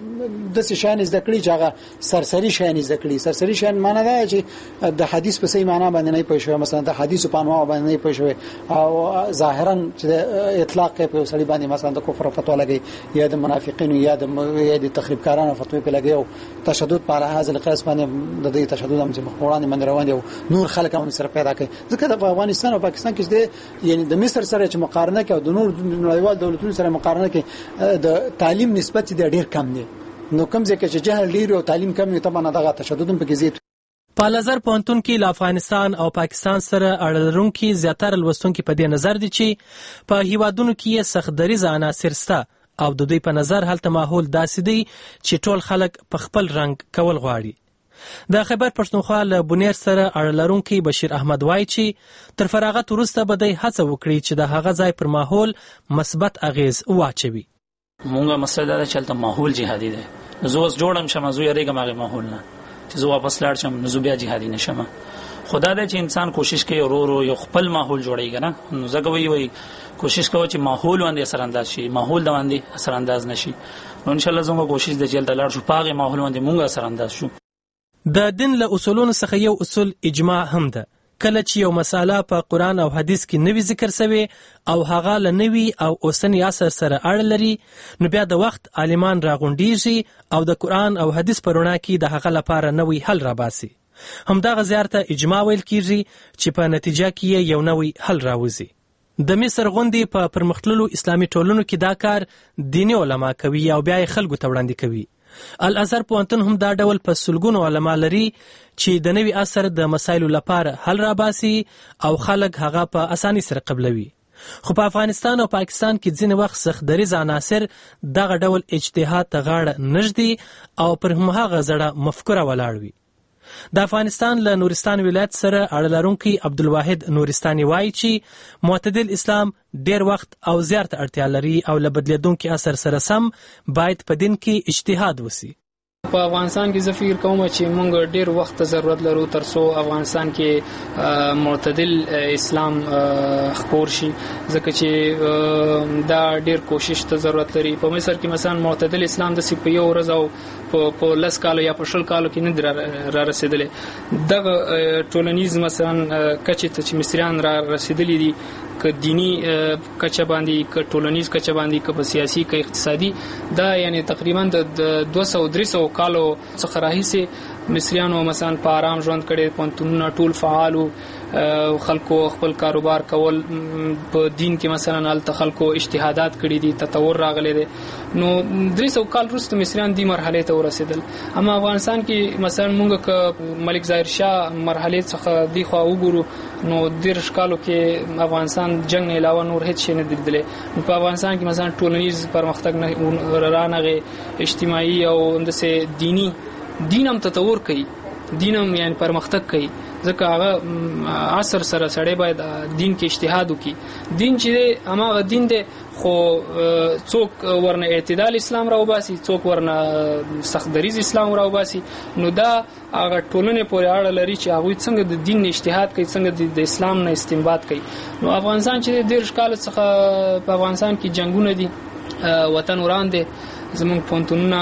د شان زده کړي چې هغه سرسری شان زده کړي. سرسری شان معنی دا چې د حدیث په صحیح معنا باندې نه پوه شوی، مثلا د حدیث په انواع باندې نه پوه شوی او ظاهرا چې اطلاق کوي په سړي باندې مثلا د کفر فتوا لګي یا د منافقین یا د تخریبکارانو فتوا په لګي او تشدد په هغه القياس باندې د دې تشدد هم چې مخورانه من روان دي او نور خلک هم سره پیدا کوي. ځکه د افغانستان او پاکستان کې یعنی د مصر سره چې مقارنه کوي او د نور نړیوال دولتونو سره مقارنه کوي د تعلیم نسبت ډیر کم دی. نو کوم ځکه چې جهل ډیر او تعلیم کم وي طبعا دغه تشدد هم پکې زیات. په لزر پونتون کې له افغانستان او پاکستان سره اړه لرونکي زیاتره لوستونکي په دې نظر دي چې په هیوادونو کې سخت دریځ عناصر شته او د دوی په نظر هلته ماحول داسې دی چې ټول خلک په خپل رنګ کول غواړي. د خیبر پښتونخوا له بونیر سره اړه لرونکي بشیر احمد وایي چې تر فراغت وروسته به دی هڅه وکړي چې د هغه ځای پر ماحول مثبت اغیز واچوي. مونږه مسله دا چې هلته ماحول جهادي دی. زه اوس جوړم شم، زه یریږم هغه ماحول نه چې زه واپس لاړ شم نو زه بیا جهادي نشم. خدا دې چې انسان کوشش کوي ورو یو خپل ماحول جوړیږي نه. نو زه کوي کوشش کوو چې ماحول باندې اثر انداز شي، ماحول باندې اثر انداز نشي. نو ان شاء الله زموږ کوشش د جلد لاړ شو پاغه ماحول باندې مونږ اثر انداز شو. د دین له اصولونو څخه یو اصول اجماع هم ده. کله چې یو مساله په قرآن او حدیث کې نوی ذکر شوی او هغه له نوی او اوسنی عصر سره اړه لري نو بیا د وخت عالمان راغونډیږي او د قرآن او حدیث په رڼا کې د هغه لپاره نوی حل راباسي. همدغه زیارته اجماع ویل کیږي چې په نتیجه کې یو نوی حل راوځي. د مصر غونډې په پرمختللو اسلامي ټولنو کې دا کار دیني علما کوي او بیا یې خلکو ته وړاندې کوي. الازهر پوهنتون هم دا ډول په سلګونو علما لري چې د نوي عصر د مسایلو لپاره حل راباسي او خلک هغه په اساني سره قبلوي. خو په افغانستان او پاکستان کې ځینې وخت سخت دریځ عناصر دغه ډول اجتهاد ته غاړه نږدي او پر هماغه زړه مفکوره ولاړ وي. د افغانستان له نورستان ولایت سره اړه لرونکي عبدالواحد نورستاني وایي چې معتدل اسلام ډیر وخت او زیات اړتیا لري او له بدلیدونکي اثر سره سم باید په دین کې اجتهاد وسی. په افغانستان کې زه فکر کوم چې موږ ډیر وخت ضرورت لرو ترڅو افغانستان کې معتدل اسلام خپور شي، ځکه چې دا ډیر کوشش ته ضرورت لري. په مصر کې مثلا معتدل اسلام د سی په یو ورځ او په لس کالو یا په 20 کالو کې نه را رسیدلې. دغه ټولنیز مثلا کچې ته چې مصریان را رسیدلې دي که دینی کچه باندې که ټولنیز کچه باندې که په سیاسي که اقتصادي، دا یعنی تقریبا د 200-300 کالو څخه راهیسې مصریانو مثلا په آرام ژوند کړي، پونتونونه ټول فعالو، خلکو خپل کاروبار کول، په دین کې مثلا الته خلکو اجتهادات کړي دي، تطور راغلی دی. نو 300 کال وروسته مصریان دې مرحله ته ورسېدل. اما افغانستان کې مثلا موږ که ملک ظاهر شاه مرحله څخه دی خو وګورو نو 10 کالو کې افغانستان جنگ نه علاوه نور هیڅ شي نه لیدل. نو په افغانستان کې مثلا ټولنیز پرمختګ نه رانغه، اجتماعي او اندسه دین هم تطور کوي، دین هم یعنی پرمختګ کوي، ځکه هغه عصر سره سړی باید دین کې اجتهاد وکړي. دین چې هغه دین دی خو څوک ورنه اعتدال اسلام راوباسي، څوک ورنه سخت دریځ اسلام راوباسي. نو دا هغه ټولنې پورې اړه لري چې هغه څنګه د دین اجتهاد کوي، څنګه د اسلام نه استنباط کوي. نو افغانستان چې 10 کال څخه په افغانستان کې جنگونه دي، وطن وران دي، زمونږ پونتونونه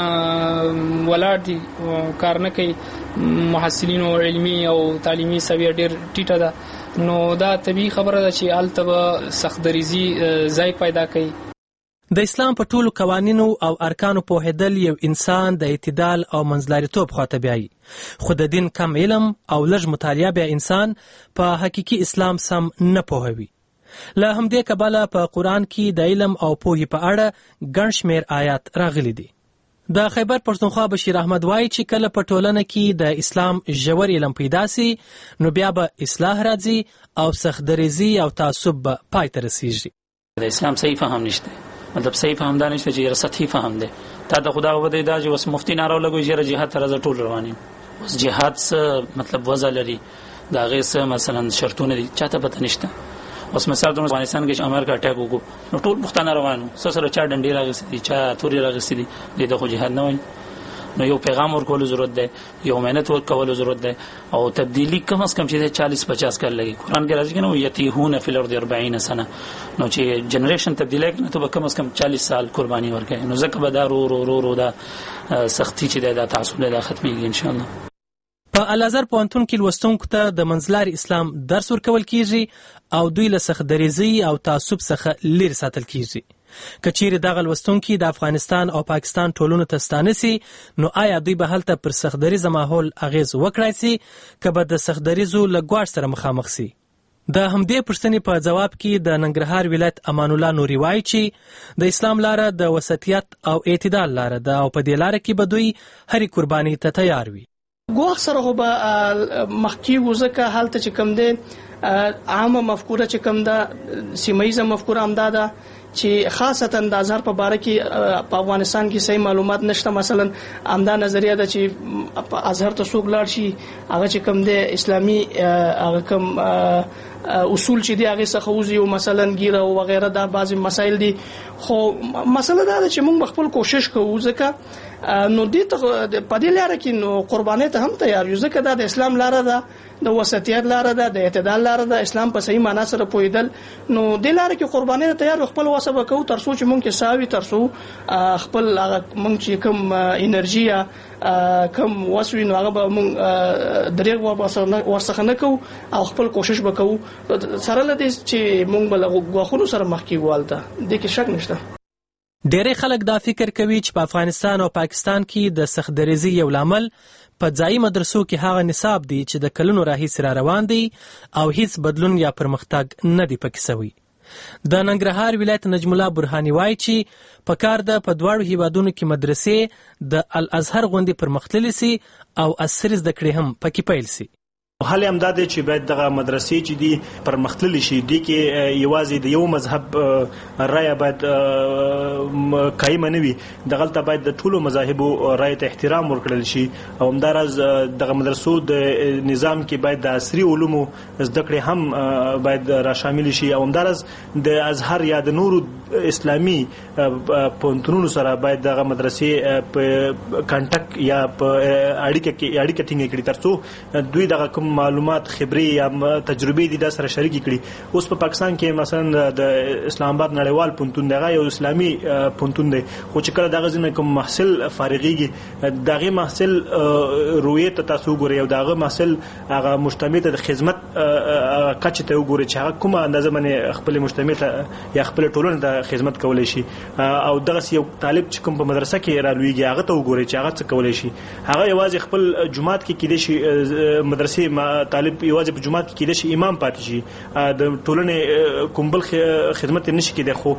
ولاړ دي، کار نه کوي، محصلینو علمي او تعلیمي سویه ډیر ټیټه ده. نو دا طبیعي خبره ده چې هلته به سخت دریځي ځای پیدا کوي. د اسلام په ټولو قوانینو او ارکانو پوهېدل یو انسان د اعتدال او منځلاریتوب خواته بیایي، خو د دین کم علم او لږ مطالعه بیا انسان په حقیقي اسلام سم نه پوهوي. له همدې کبله په قرآن کې د علم او پوهې په اړه ګڼ شمېر آیات راغلي دي. د خیبر پښتونخوا بشیر احمد وایي چې کله په ټولنه کې د اسلام ژور علم پیدا سي نو بیا به اصلاح راځي او سخت دریځي او تعصب به پای ته رسیږي. د اسلام صحیح فهم نشته، مطلب صحیح فهم دا نشته چې سطحي فهم دی. تا د خدا وبدې دا چې وس مفتی نارو لګوي چې جهاد تر ټول رواني، اوس جهاد څه مطلب وځه لري، دا غي څه مثلا شرطونه دي چاته پته نشته. اوس مثلا د افغانستان کې امریکا اٹیک وکړو نو ټول پښتانه روانو، سره چا ډنډې راغستې دي، چا توري راغستې دي، دغه خو جهاد نه وایي. نو یو پیغام ورکول ضرورت ده، یو مهنت ورکول ضرورت ده او تبدیلی کم از کم چې 40-50 کال لګي. قرآن کې راځي نو یتیهون فی الارض 40 سنه، نو چې جنریشن تبدیلی کنه ته کم از کم 40 سال قرباني ورکړي، نو ځکه به دا رو دا سختی چې دا تعصب دا ختميږي ان شاء الله. په الازهر پوهنتون کې لوستونکو ته د منځلاري اسلام درس ورکول کیږي او دوی له سختدریزي او تعصب څخه لرې ساتل کیږي. کچېرې دغه لوستونکي د افغانستان او پاکستان ټولنو ته ستانه سي، نو آیا دوی به هلته پر سختدریزه ماحول اغیز وکړای سي که به د سختدریزو له ګواښ سره مخامخ سي؟ د همدې پوښتنې په جواب کې د ننګرهار ولایت امان الله نوري وایي چې د اسلام لاره د وسطیت او اعتدال لاره ده او په دې لاره کې به دوی هرې قرباني ته تیار وي. ګواښ سره خو به مخکې ځکه هلته چې کوم دی عامه مفکوره چې کوم ده سیمه‌یزه مفکوره همدا ده چې خاصتا د ازهر په باره کې په افغانستان کې صحیح معلومات نشته. مثلا همدا نظریه ده چې په ازهر ته څوک لاړ شي هغه چې کوم دی اسلامي هغه کوم اصول چې دی هغه څخه وزي او مثلا ګیره او وغیرہ دا بعضی مسایل دي. خو مسله دا ده چې موږ خپل کوشش کوو ځکه نو دې ته په دې لاره کې نو قرباني ته هم تیار یو ځکه دا د اسلام لاره ده، د وسطیت لاره ده، د اعتدال لاره ده، اسلام په صحیح معنا سره پوهیدل. نو دې لاره کې قرباني ته تیار خپل وسه وکړو تر څو چې مونږ کې ساوي تر څو خپل مونږ چې کوم انرژي کوم وسوي نو هغه به مونږ درېغ ورڅخه نه کوو او خپل کوشش وکړو سره لدې چې مونږ بل غوښونو سره مخ کې والته د کې شک نشته. ډېری خلک دا فکر کوي چې په افغانستان او پاکستان کې د سختدریزي یو لامل په ځایي مدرسو کې هغه نصاب دی چې د کلونو راهیسې را روان دی او هیڅ بدلون یا پرمختګ نه دی پکې سوی. د ننګرهار ولایت نجم الله برهاني وایي چې په کار ده په دواړو هیوادونو کې مدرسې د الازهر غوندې پرمختللې سي او عصري زده کړې هم پکې پیل سي. حال هم دا دی چې باید دغه مدرسې چې دي پرمختللي شي، دي کې یوازې د یو مذهب رایه باید قایمه نه وي، دغلته باید د ټولو مذاهبو رایې ته احترام ورکړل شي او همداراز دغه مدرسو د نظام کې باید د عصري علومو زده کړې هم باید را شامل شي او همداراز د ازهر یا د نورو اسلامي پوهنتونونو سره باید دغه مدرسې په کانټاکټ یا په اړیکه ټینګه کړي تر څو دوی دغه کوم معلومات خبري یا تجربې دي د سره شریک کړي. اوس په پاکستان کې مثلا د اسلام آباد نړیوال پوهنتون دغه یو اسلامي پوهنتون دی، خو چې کله دغه ځینې کوم محصل فارغيږي دغه محصل رویت ته تاسو ګورئ او دغه محصل هغه مجتمع ته د خدمت کچه ته وګورئ چې هغه کومه اندازه باندې خپل مجتمع ته یا خپل ټولنه ته خدمت کولای شي او دغه یو طالب چې کوم په مدرسه کې رالویږي هغه ته وګورئ چې هغه څه کولای شي. هغه یوازې خپل جماعت کې کېدای شي مدرسې طالب یوازې په جماعت کې کېدای شي امام پاتې شي، د ټولنې کوم بل خدمت نشي کېدای. خو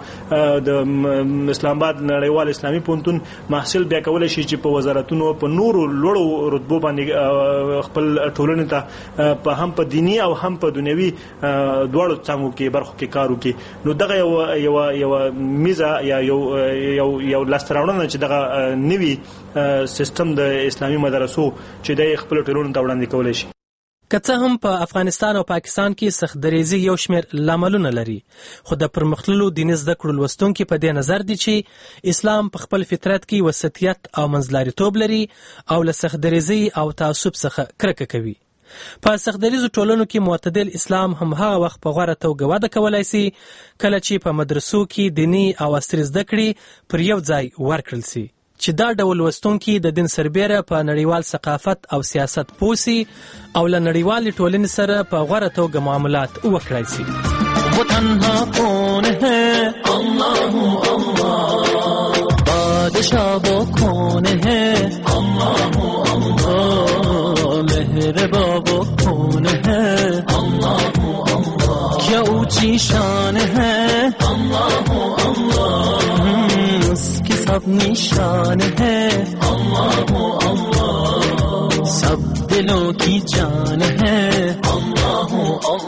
د اسلام آباد نړیوال اسلامي پوهنتون محصل بیا کولای شي چې په وزارتونو په نورو لوړو رتبو باندې خپل ټولنې ته په هم په دینی او هم په دنیوي دواړو څنګهو کې برخو کې کار وکړي. نو دغه یو میزه یا یو لاستراوړنه چې دغه نوي سیستم د اسلامي مدرسو چې د خپل ټولنې ته وړاندې کولای شي. که څه هم په افغانستان او پاکستان کې سختدریزي یو شمېر لاملونه لري، خو د پرمختللو دیني زده کړو لوستونکي په دې نظر دي چې اسلام په خپل فطرت کې وسطیت او منځلاریتوب لري او له سختدریزي او تعصب څخه کرکه کوي. په سختدریزو ټولنو کې معتدل اسلام هم هغه وخت په غوره توګه وده کولای سي کله چې په مدرسو کې دیني او عصري زده کړې پر یو ځای ورکړل سي چې دا ډول لوستونکي د دین سربیره په نړیوال ثقافت او سیاست پوه سي او له نړیوالې ټولنې سره په غوره توګه معاملات وکړای سي. वो तन्हा कौन है अल्लाह अल्लाह, बादशाह वो कौन है अल्लाह अल्लाह, मेहरबा वो कौन है अल्लाह अल्लाह, क्या ऊंची शान है अल्लाह अल्लाह, उसकी सब निशान है अल्लाह अल्लाह, सब दिलों की जान है अल्लाह अल्लाह.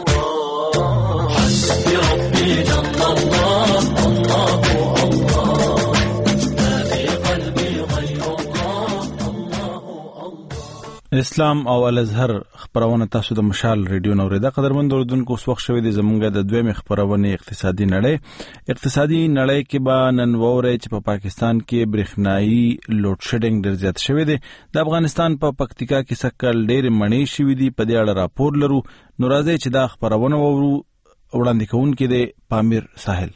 اسلام او الازهر خبرونه تاسو د مشال ریډیو نوریدا قدرمن اوردونکو اوس وخت شوی د زمونږ د دویم خبرونه اقتصادي نړۍ کې به نن ووري چې په پاکستان کې برېښنايي لوډ شیډینګ ډېر زیات شوی دی د افغانستان په پکتیکا کې سکل ډېر مڼې شوی دی په دې اړه راپور لرو نو راځي چې دا خبرونه وړاندې کوونکې دی پامیر ساحل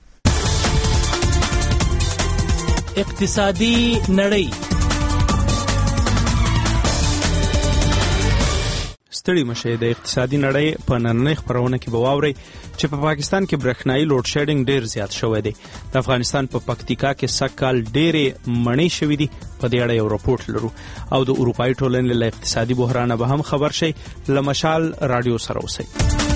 اقتصادي نړۍ ستړي مشه د اقتصادي نړۍ په نننۍ خبرونه کې به واورئ چې په پاکستان کې برېښنايي لوډ شیډینګ ډېر زیات شوی دی د افغانستان په پکتیکا کې سږکال ډېرې مڼې شوي دي په دې اړه یو راپورټ لرو او د اروپایي ټولنې له اقتصادي بحرانه به هم خبر شئ له مشال راډیو سره اوسئ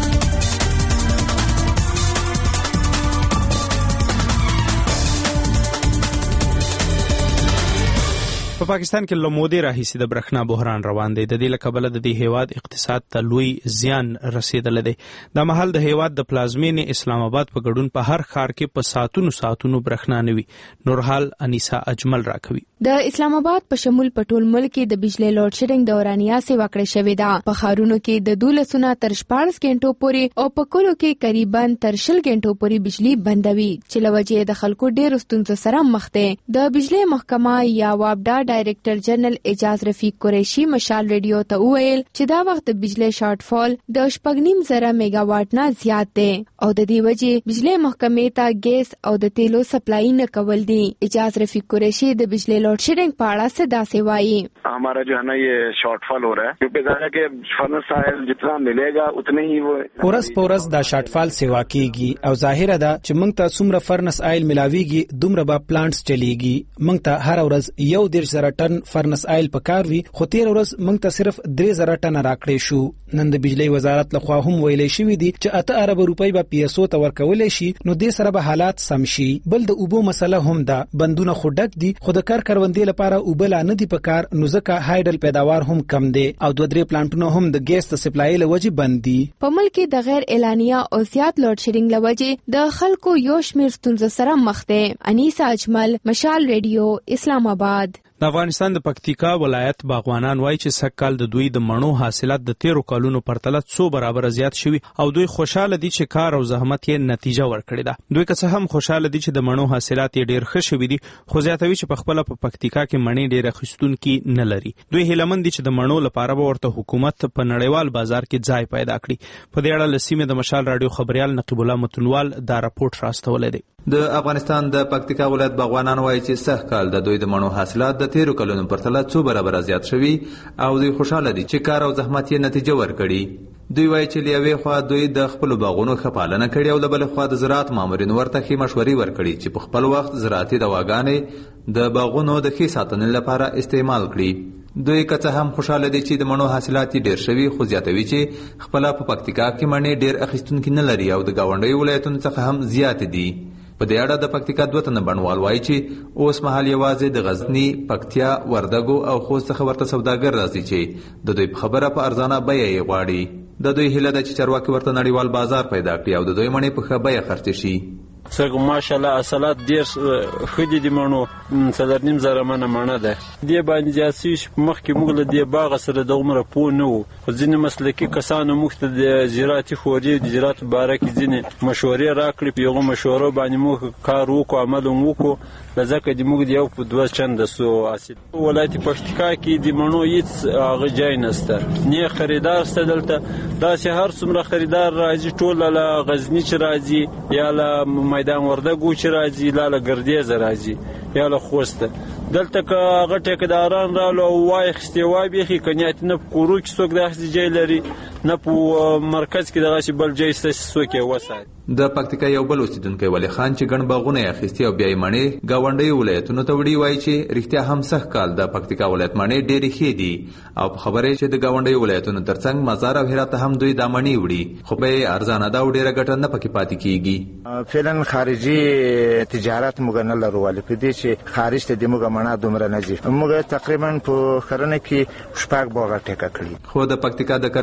په پاکستان کې لمودي راهیسي د برېښنا بحران روان دی د دې لکبله د دې هیواد اقتصاد ته لوی زیان رسیدل دی د محل د هیواد د پلازمینې اسلام آباد په ګډون په هر ښار کې په ساعتونو برېښنا نه وي نورحال انیسا اجمل راکوي د اسلام آباد په شمول په ټول ملک کې د بجلی لوډ شیډینګ دورانیه سیوا کړې شوې ده په ښارونو کې د 12 تر 14 غنټو پورې او په کلو کې قریبا تر 20 غنټو پورې بجلی بندوي چې لوجه د خلکو ډېر ستونزو سره مخ دي د بجلی محکمه یا وابډا ډایریکټر جنرال اجاز رفیق قریشي مشال ریډیو ته وویل چې دا وخت د بجلی شارټ فال د 8.5 میگا واټ نه زیات دی او د دې وجې بجلی محکمې ته ګیس او د تیلو سپلای نه کول دي اجاز رفیق قریشي د بجلی لوډ شیډینګ په اړه څه داسې وایي हमारा जो है ना ये शॉर्ट फॉल हो रहा है क्योंकि ज़्यादा के फर्नेस ऑयल जितना मिलेगा उतने ही वो پورس دا شارټ فال سیوا کیږي او ظاهره ده چې موږ ته څومره فرنس آیل ملاويږي دومره به پلانټس چلیږي موږ ته هر ورځ 1.5 ټن فرنس آیل پکار وي خو تیر ورځ موږ ته صرف 3,000 ټن راکړې شو نن د بجلی وزارت لخوا هم ویلې شوې دي چې 8 ارب روپۍ به پی اس او ته ورکولې شي نو دې سره به حالات سم شي بل د اوبو مسله هم ده بندونه خډک دي خو د کروندې لپاره اوبه لا نه دي پکار نو ځکه هایډل پیداوار هم کم دي او 2-3 پلانټونه هم د ګیس د سپلای لوجه بند دي په ملک کې د غیر اعلانیه او زیات لوډ شیډینګ لوجه د خلکو یو شمیر ستونزو سره مخ دي انیسا اجمل مشال ریډیو اسلام آباد د افغانستان د پکتیکا ولایت باغوانان وایي چې سږکال د دوی د مڼو حاصلات د 13 کالونو پرتله 100 برابر زیات شوي او دوی خوشاله دي چې کار او زحمت یې نتیجه ورکړې ده دوی که څه هم خوشاله دي چې د مڼو حاصلات یې ډېر ښه شوي دي خو زیاتوي چې په خپل په پکتیکا کې مڼې ډېر اخیستونکي نه لري دوی هیلمن دي چې د مڼو لپاره به ورته حکومت په نړیوال بازار کې ځای پیدا کړي په دې اړه لسیمه د مشال راډیو خبريال نقیب الله متنوال دا راپورټ راستولې دی د افغانستان د پکتیکا ولایت باغوانان وایي چې سږکال د دوی د مڼو حاصلات د 13 کلونو پرتله 2 برابر زیات شوي او دوی خوشاله دي چې کار او زحمت یې نتیجه ورکړي دوی وایي چې لیوي خو دوی د خپل باغونو خپالنه کړي او د بل خو د زراعت مامورین ورته خې مشورې ورکړي چې په خپل وخت زراعتي دواګانې د باغونو د ښې ساتنې لپاره استعمال کړي دوی که څه هم خوشاله دي چې د مڼو حاصلات ډېر شوي خو زیاتوي چې خپل په پکتیکا کې مڼې ډېر اخیستونکي نه لري او د گاونډي ولایتونو څخه هم زیات دي په دې اړه د پکتیکا 2 تنه بڼوال وایي چې اوس مهال یوازې د غزنی پکتیا وردګو او خوست څخه ورته سوداګر راځي چې د دوی په خبره په ارزانه بیه یې غواړي د دوی هیله ده چې چارواکي ورته نړیوال بازار پیدا کړي او د دوی مڼې په ښه بیه خرڅ شي سرګ ماشاءالله اصلات ډیر خدي دي مانو 3.5 زره منه ده دی باندې جاسي مخ کې موږ له دی باغ سره د عمر پو نه خو ځینې مسلکي کسانو موږ ته د زراعتي خوري د زراعت بارک ځینې مشورې راکړي په یو مشوره باندې موږ کار وکړو عمل وکړو لکه د موږ یو په 2 چند سو حاصل ولایت پکتیکا کې د مڼو هیڅ هغه ځای نشته نه خریدار ستدلته دا چې هر څومره خریدار راځي ټول له غزنی چې راځي یا له میدان وردګو چې راځي لاله ګردیز راځي یا له خوسته دلته که هغه ټیکداران رالو وای خستوای بيخي کنيات نه کورو کې څوک داسې ځای لري نه په مرکز کې دغه شی بل ځای څوک وسای د پکتیکا یو بل اوسیدونکو ولی خان چې ګڼ باغونه اخیستي او بیا یې مڼې گاونډي ولایتونو ته وړي وایي چې رښتیا هم سخت کال د پکتیکا ولایت مڼې ډېرې ښې دي او په خبره چې د گاونډي ولایتونو ترڅنګ مزار او هرات هم دوی د مڼې وړي خو به ارزانه دا ډېره ګټه نه پکې پاتې کیږي فعلا خارجي تجارت موږ نه لرو ولې په دې چې خارج ته د موږ مڼه دومره نه ځي موږ تقریبا په خرنه کې شپږ باغ ټیکه کړی خو د پکتیکا د کرنې رئیس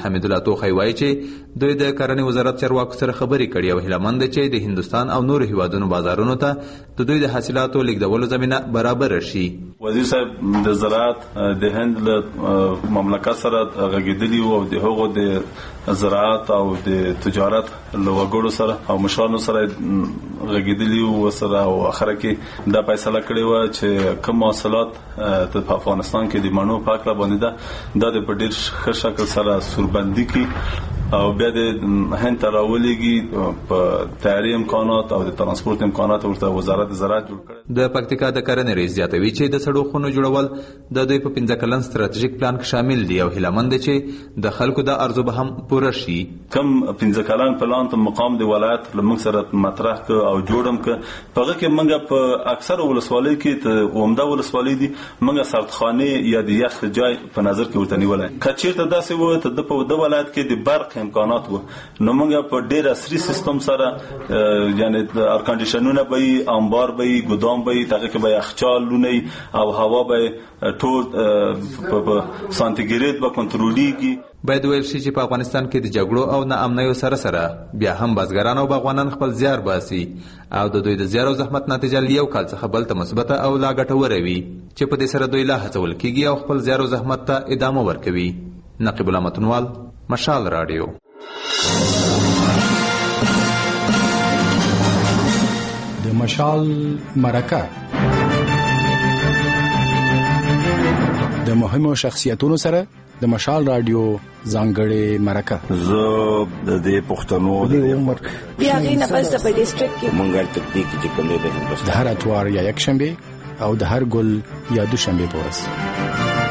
حمید الله توخی وایي چې دوی د کرنې وزارت چارواکو سره خبرې کړي او هیلهمند چې د هندوستان او نورو هیوادونو بازارونو ته د دوی د حاصلاتو لیږدولو زمینه برابر شي. وزیر صاحب د زراعت د هند له مملکت سره غږیدلی او د هغو د زراعت او د تجارت له وګړو سره او مشرانو سره غږیدلی او سره او اخر کې دا فیصله کړې و چې کوم حاصلات په افغانستان کې د مڼو په اړه باندې دا د ډېر ښه شکل سره سوربندي کی او بیا د هند ته راولېږي په تیاری امکانات او د ترانسپورت امکانات ورته وزارت زراعت جوړ کړ. د پکتیکا د کرنې رئیس زیاتوي چې د سړو خونو جوړول د دوی په 15 کلن ستراتیژیک پلان کې شامل دي او هیلهمند چې د خلکو د ارزو به هم پوره شي. کم 15 کلن پلان ته مقام د ولایت لمغ سره مطرح ک او جوړم ک په هغه کې منګه په اکثر ولسوالۍ کې ته عمده ولسوالۍ دي منګه سردخانه یا د یخ ځای په نظر کې ورته نیولای کچیرته داسې و ته د ولایت کې د برق امکانات و نو موږ په ډېر عصري سیستم سره یعنی ایر کنډیشنونه به انبار به ګودام به تاګه کې به یخچالونه او هوا به ټول په سانتیګریډ به کنټرولېږي. باید ویل شي چې په افغانستان کې د جګړو او ناامنیو سره بیا هم بازګران او باغوانان خپل زیار باسي او د دوی د زیار او زحمت نتیجه یو کال څخه بل ته مثبت او لا ګټوره وي چې په دې سره دوی لا هڅول کېږي او خپل زیار او زحمت ته ادامه ورکوي. نقیب الله متنوال، مشال رادیو. د مشال مرکه د مهمو شخصیتونو سره د مشال رادیو ځانګړې مرکه. زه د پښتنو د عمر بیا غینه پس د ډیسټریکټ کې مونږه تکنیک چې کوم د هندوستان د هر اتوار یا یک شنبه او د هر ګل یا دوشنبه په ورځ.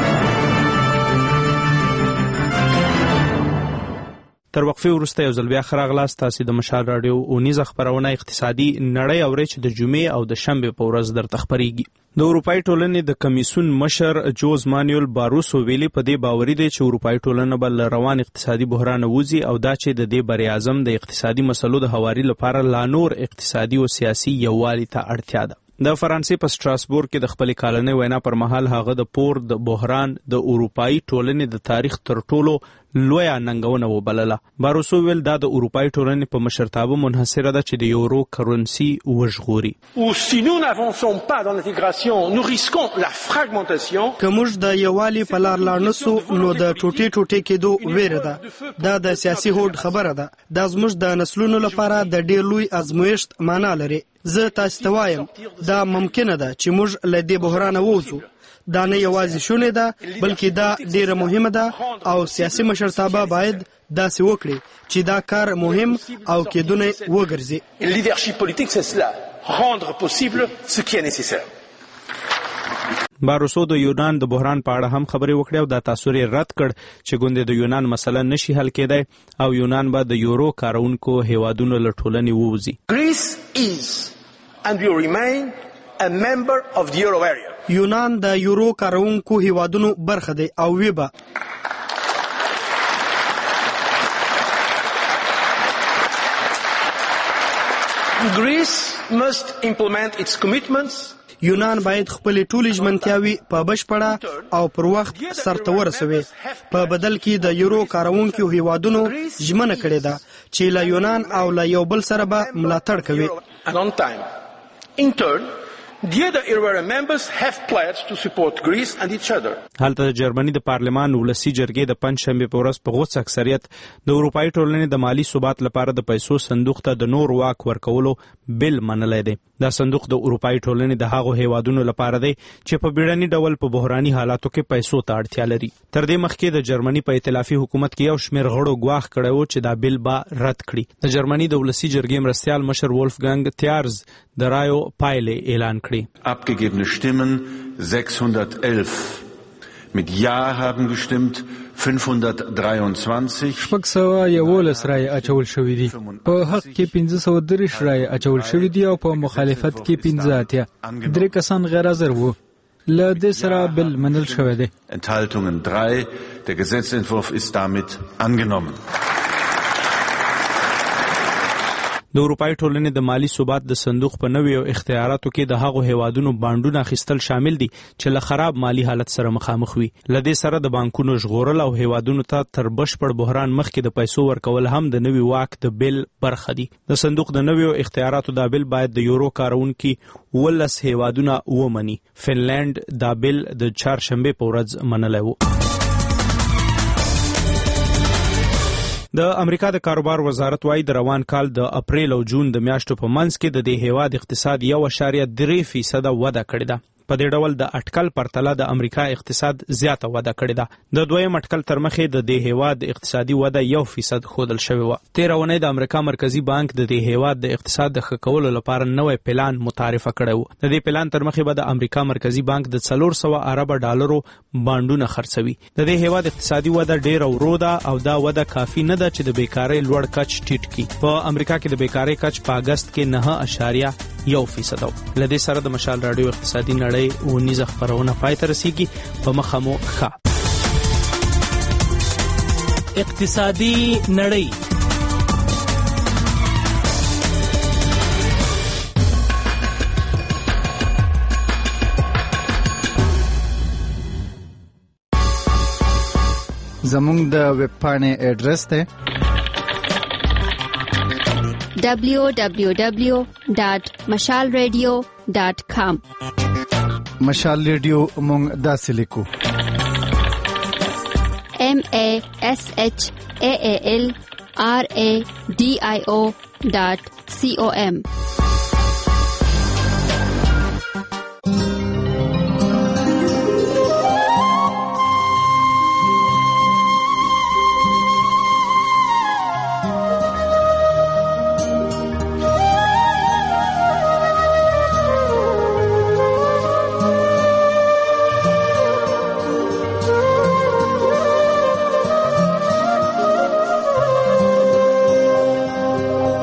تر وقفې وروسته یو ځل بیا ښه راغلاست. تاسې د مشال راډیو اونیزه خپرونه اقتصادي نړۍ اورئ چې د جمعې او د شنبې په ورځ درته خپرېږي. د اروپایي ټولنې د کمیسیون مشر جوز مانویل باروسو ویلي په دې باوري دی چې اروپایي ټولنه به له روان اقتصادي بحران ووځي او دا چې د دې بر اعظم د اقتصادي مسلو د هواري لپاره لا نور اقتصادي او سیاسي یووالي ته اړتیا ده. د فرانسې په سټراسبورګ کې د خپل کالنۍ وینا پر مهال هغه د پور د بحران د اروپایي ټولنې د تاریخ تر ټولو لویه ننګونه وبلله. باروسو ویل دا د اروپایي ټولنې په مشرتابه منحصره ده چې د یورو کرنسي وژغوري. که موږ د یووالي په لار لاړ نسو نو د ټوټې ټوټې کېدو ویره ده. دا د سیاسي هوډ خبره ده. دا زموږ د نسلونو لپاره د ډېر لوی ازمویښت معنا لري. زه تاسو ته وایم دا ممکنه ده چې موږ له دې بحرانه ووځو. دا نه یوازې شونې ده بلکې دا ډیره مهمه ده او سیاسي مشرتابه باید داسې وکړي چې دا کار مهم او کېدونی وګرځي. باروسو د یونان د بحران په اړه هم خبرې وکړې او دا تاثیر رد کړ چې ګوندې د یونان مسله نشي حل کېدای او یونان به د یورو کارونکو هیوادونو له ټولنې ووځي. یونان د یورو کارونکو هیوادونو برخه دی او وی به یونان باید خپل ټولې ژمنتیاوي په بشپړه او پر وخت سرته ورسوي. په بدل کې د یورو کارونکو هیوادونو ژمنه کړې ده چې له یونان او له یو بل سره به ملاتړ کوي. The other Euro members have pledged to support Greece and each other. هلته د جرمني د پارلمان ولسی جرګې د پنځشنبه په ورځ په غوڅ اکثریت د اروپایي ټولنې د مالی ثبات لپاره د پیسو صندوق ته د نور واک ورکولو بل منلای دی. دا صندوق د اروپایي ټولنې د هغو هیوادونو لپاره دی چې په بیړني ډول په بحراني حالاتو کې پیسو ته اړتیا لري. تر دې مخکې د جرمني په ائتلافي حکومت کې یو شمېر غړو ګواښ کړی و چې دا بل به رد کړي. د جرمني د ولسی جرګې مرستیال مشر ولفګنګ تیارز د رایو پایلې اعلان کړي. Abgegebene Stimmen 611. Mit Ja haben gestimmt 523. شپږ سوه یولس رایې اچول شوي دي. په حق کې 530 رایې اچول شوي دي او په مخالفت کې 15 درې کسان غیر حاضر وو. له دې سره بل منل شوی دی. Enthaltungen 3. Der Gesetzentwurf ist damit angenommen. د اروپای ټولنې د مالی ثبات د صندوق په نویو اختیاراتو کې د هغو هیوادونو بانډونه اخیستل شامل دي چې له خراب مالی حالت سره مخامخ وي. له دې سره د بانکونو ژغورل او هیوادونو ته تر بشپړ بحران مخکې د پیسو ورکول هم د نوي واک د بیل برخه دي. د صندوق د نویو اختیاراتو دا بیل باید د یورو کارونکي 19 هیوادونه ومني. فنلند دا بیل د چهارشنبه په ورځ منلی و. د امریکا د کاروبار وزارت وايي د روان کال د اپریل او جون د میاشتو په منځ کې د دې هیواد اقتصاد 1.3% وده کړې ده. په دې ډول د اټکل پرتله د امریکا اقتصاد زیاته وده کړې ده. د دویم اټکل تر مخې د دې هیواد اقتصادي وده 1% ښودل شوې وه. تېره اونۍ د امریکا مرکزي بانک د دې هیواد د اقتصاد د ښه کولو لپاره نوی پلان متعارفه کړی و. د دې پلان تر مخې به د امریکا مرکزي بانک د 400 ارب ډالرو بانډونه خرڅوي. د دې هیواد اقتصادي وده ډېره ورو ده او دا وده کافي نه ده چې د بیکارۍ لوړ کچ ټیټ کړي. په امریکا کې د بیکارۍ کچ په اګست کې 9.1% و. له دې سره د مشال راډیو اقتصادي نړۍ ونیزه خبرونه پای ته رسیږي. په مخه مو ښه. اقتصادي نړۍ. زموږ د ویب پاڼې ایډرس ته www.mashalradio.com. مشال ریډیو مونږ داسې لیکو MASHAALRADIO.com.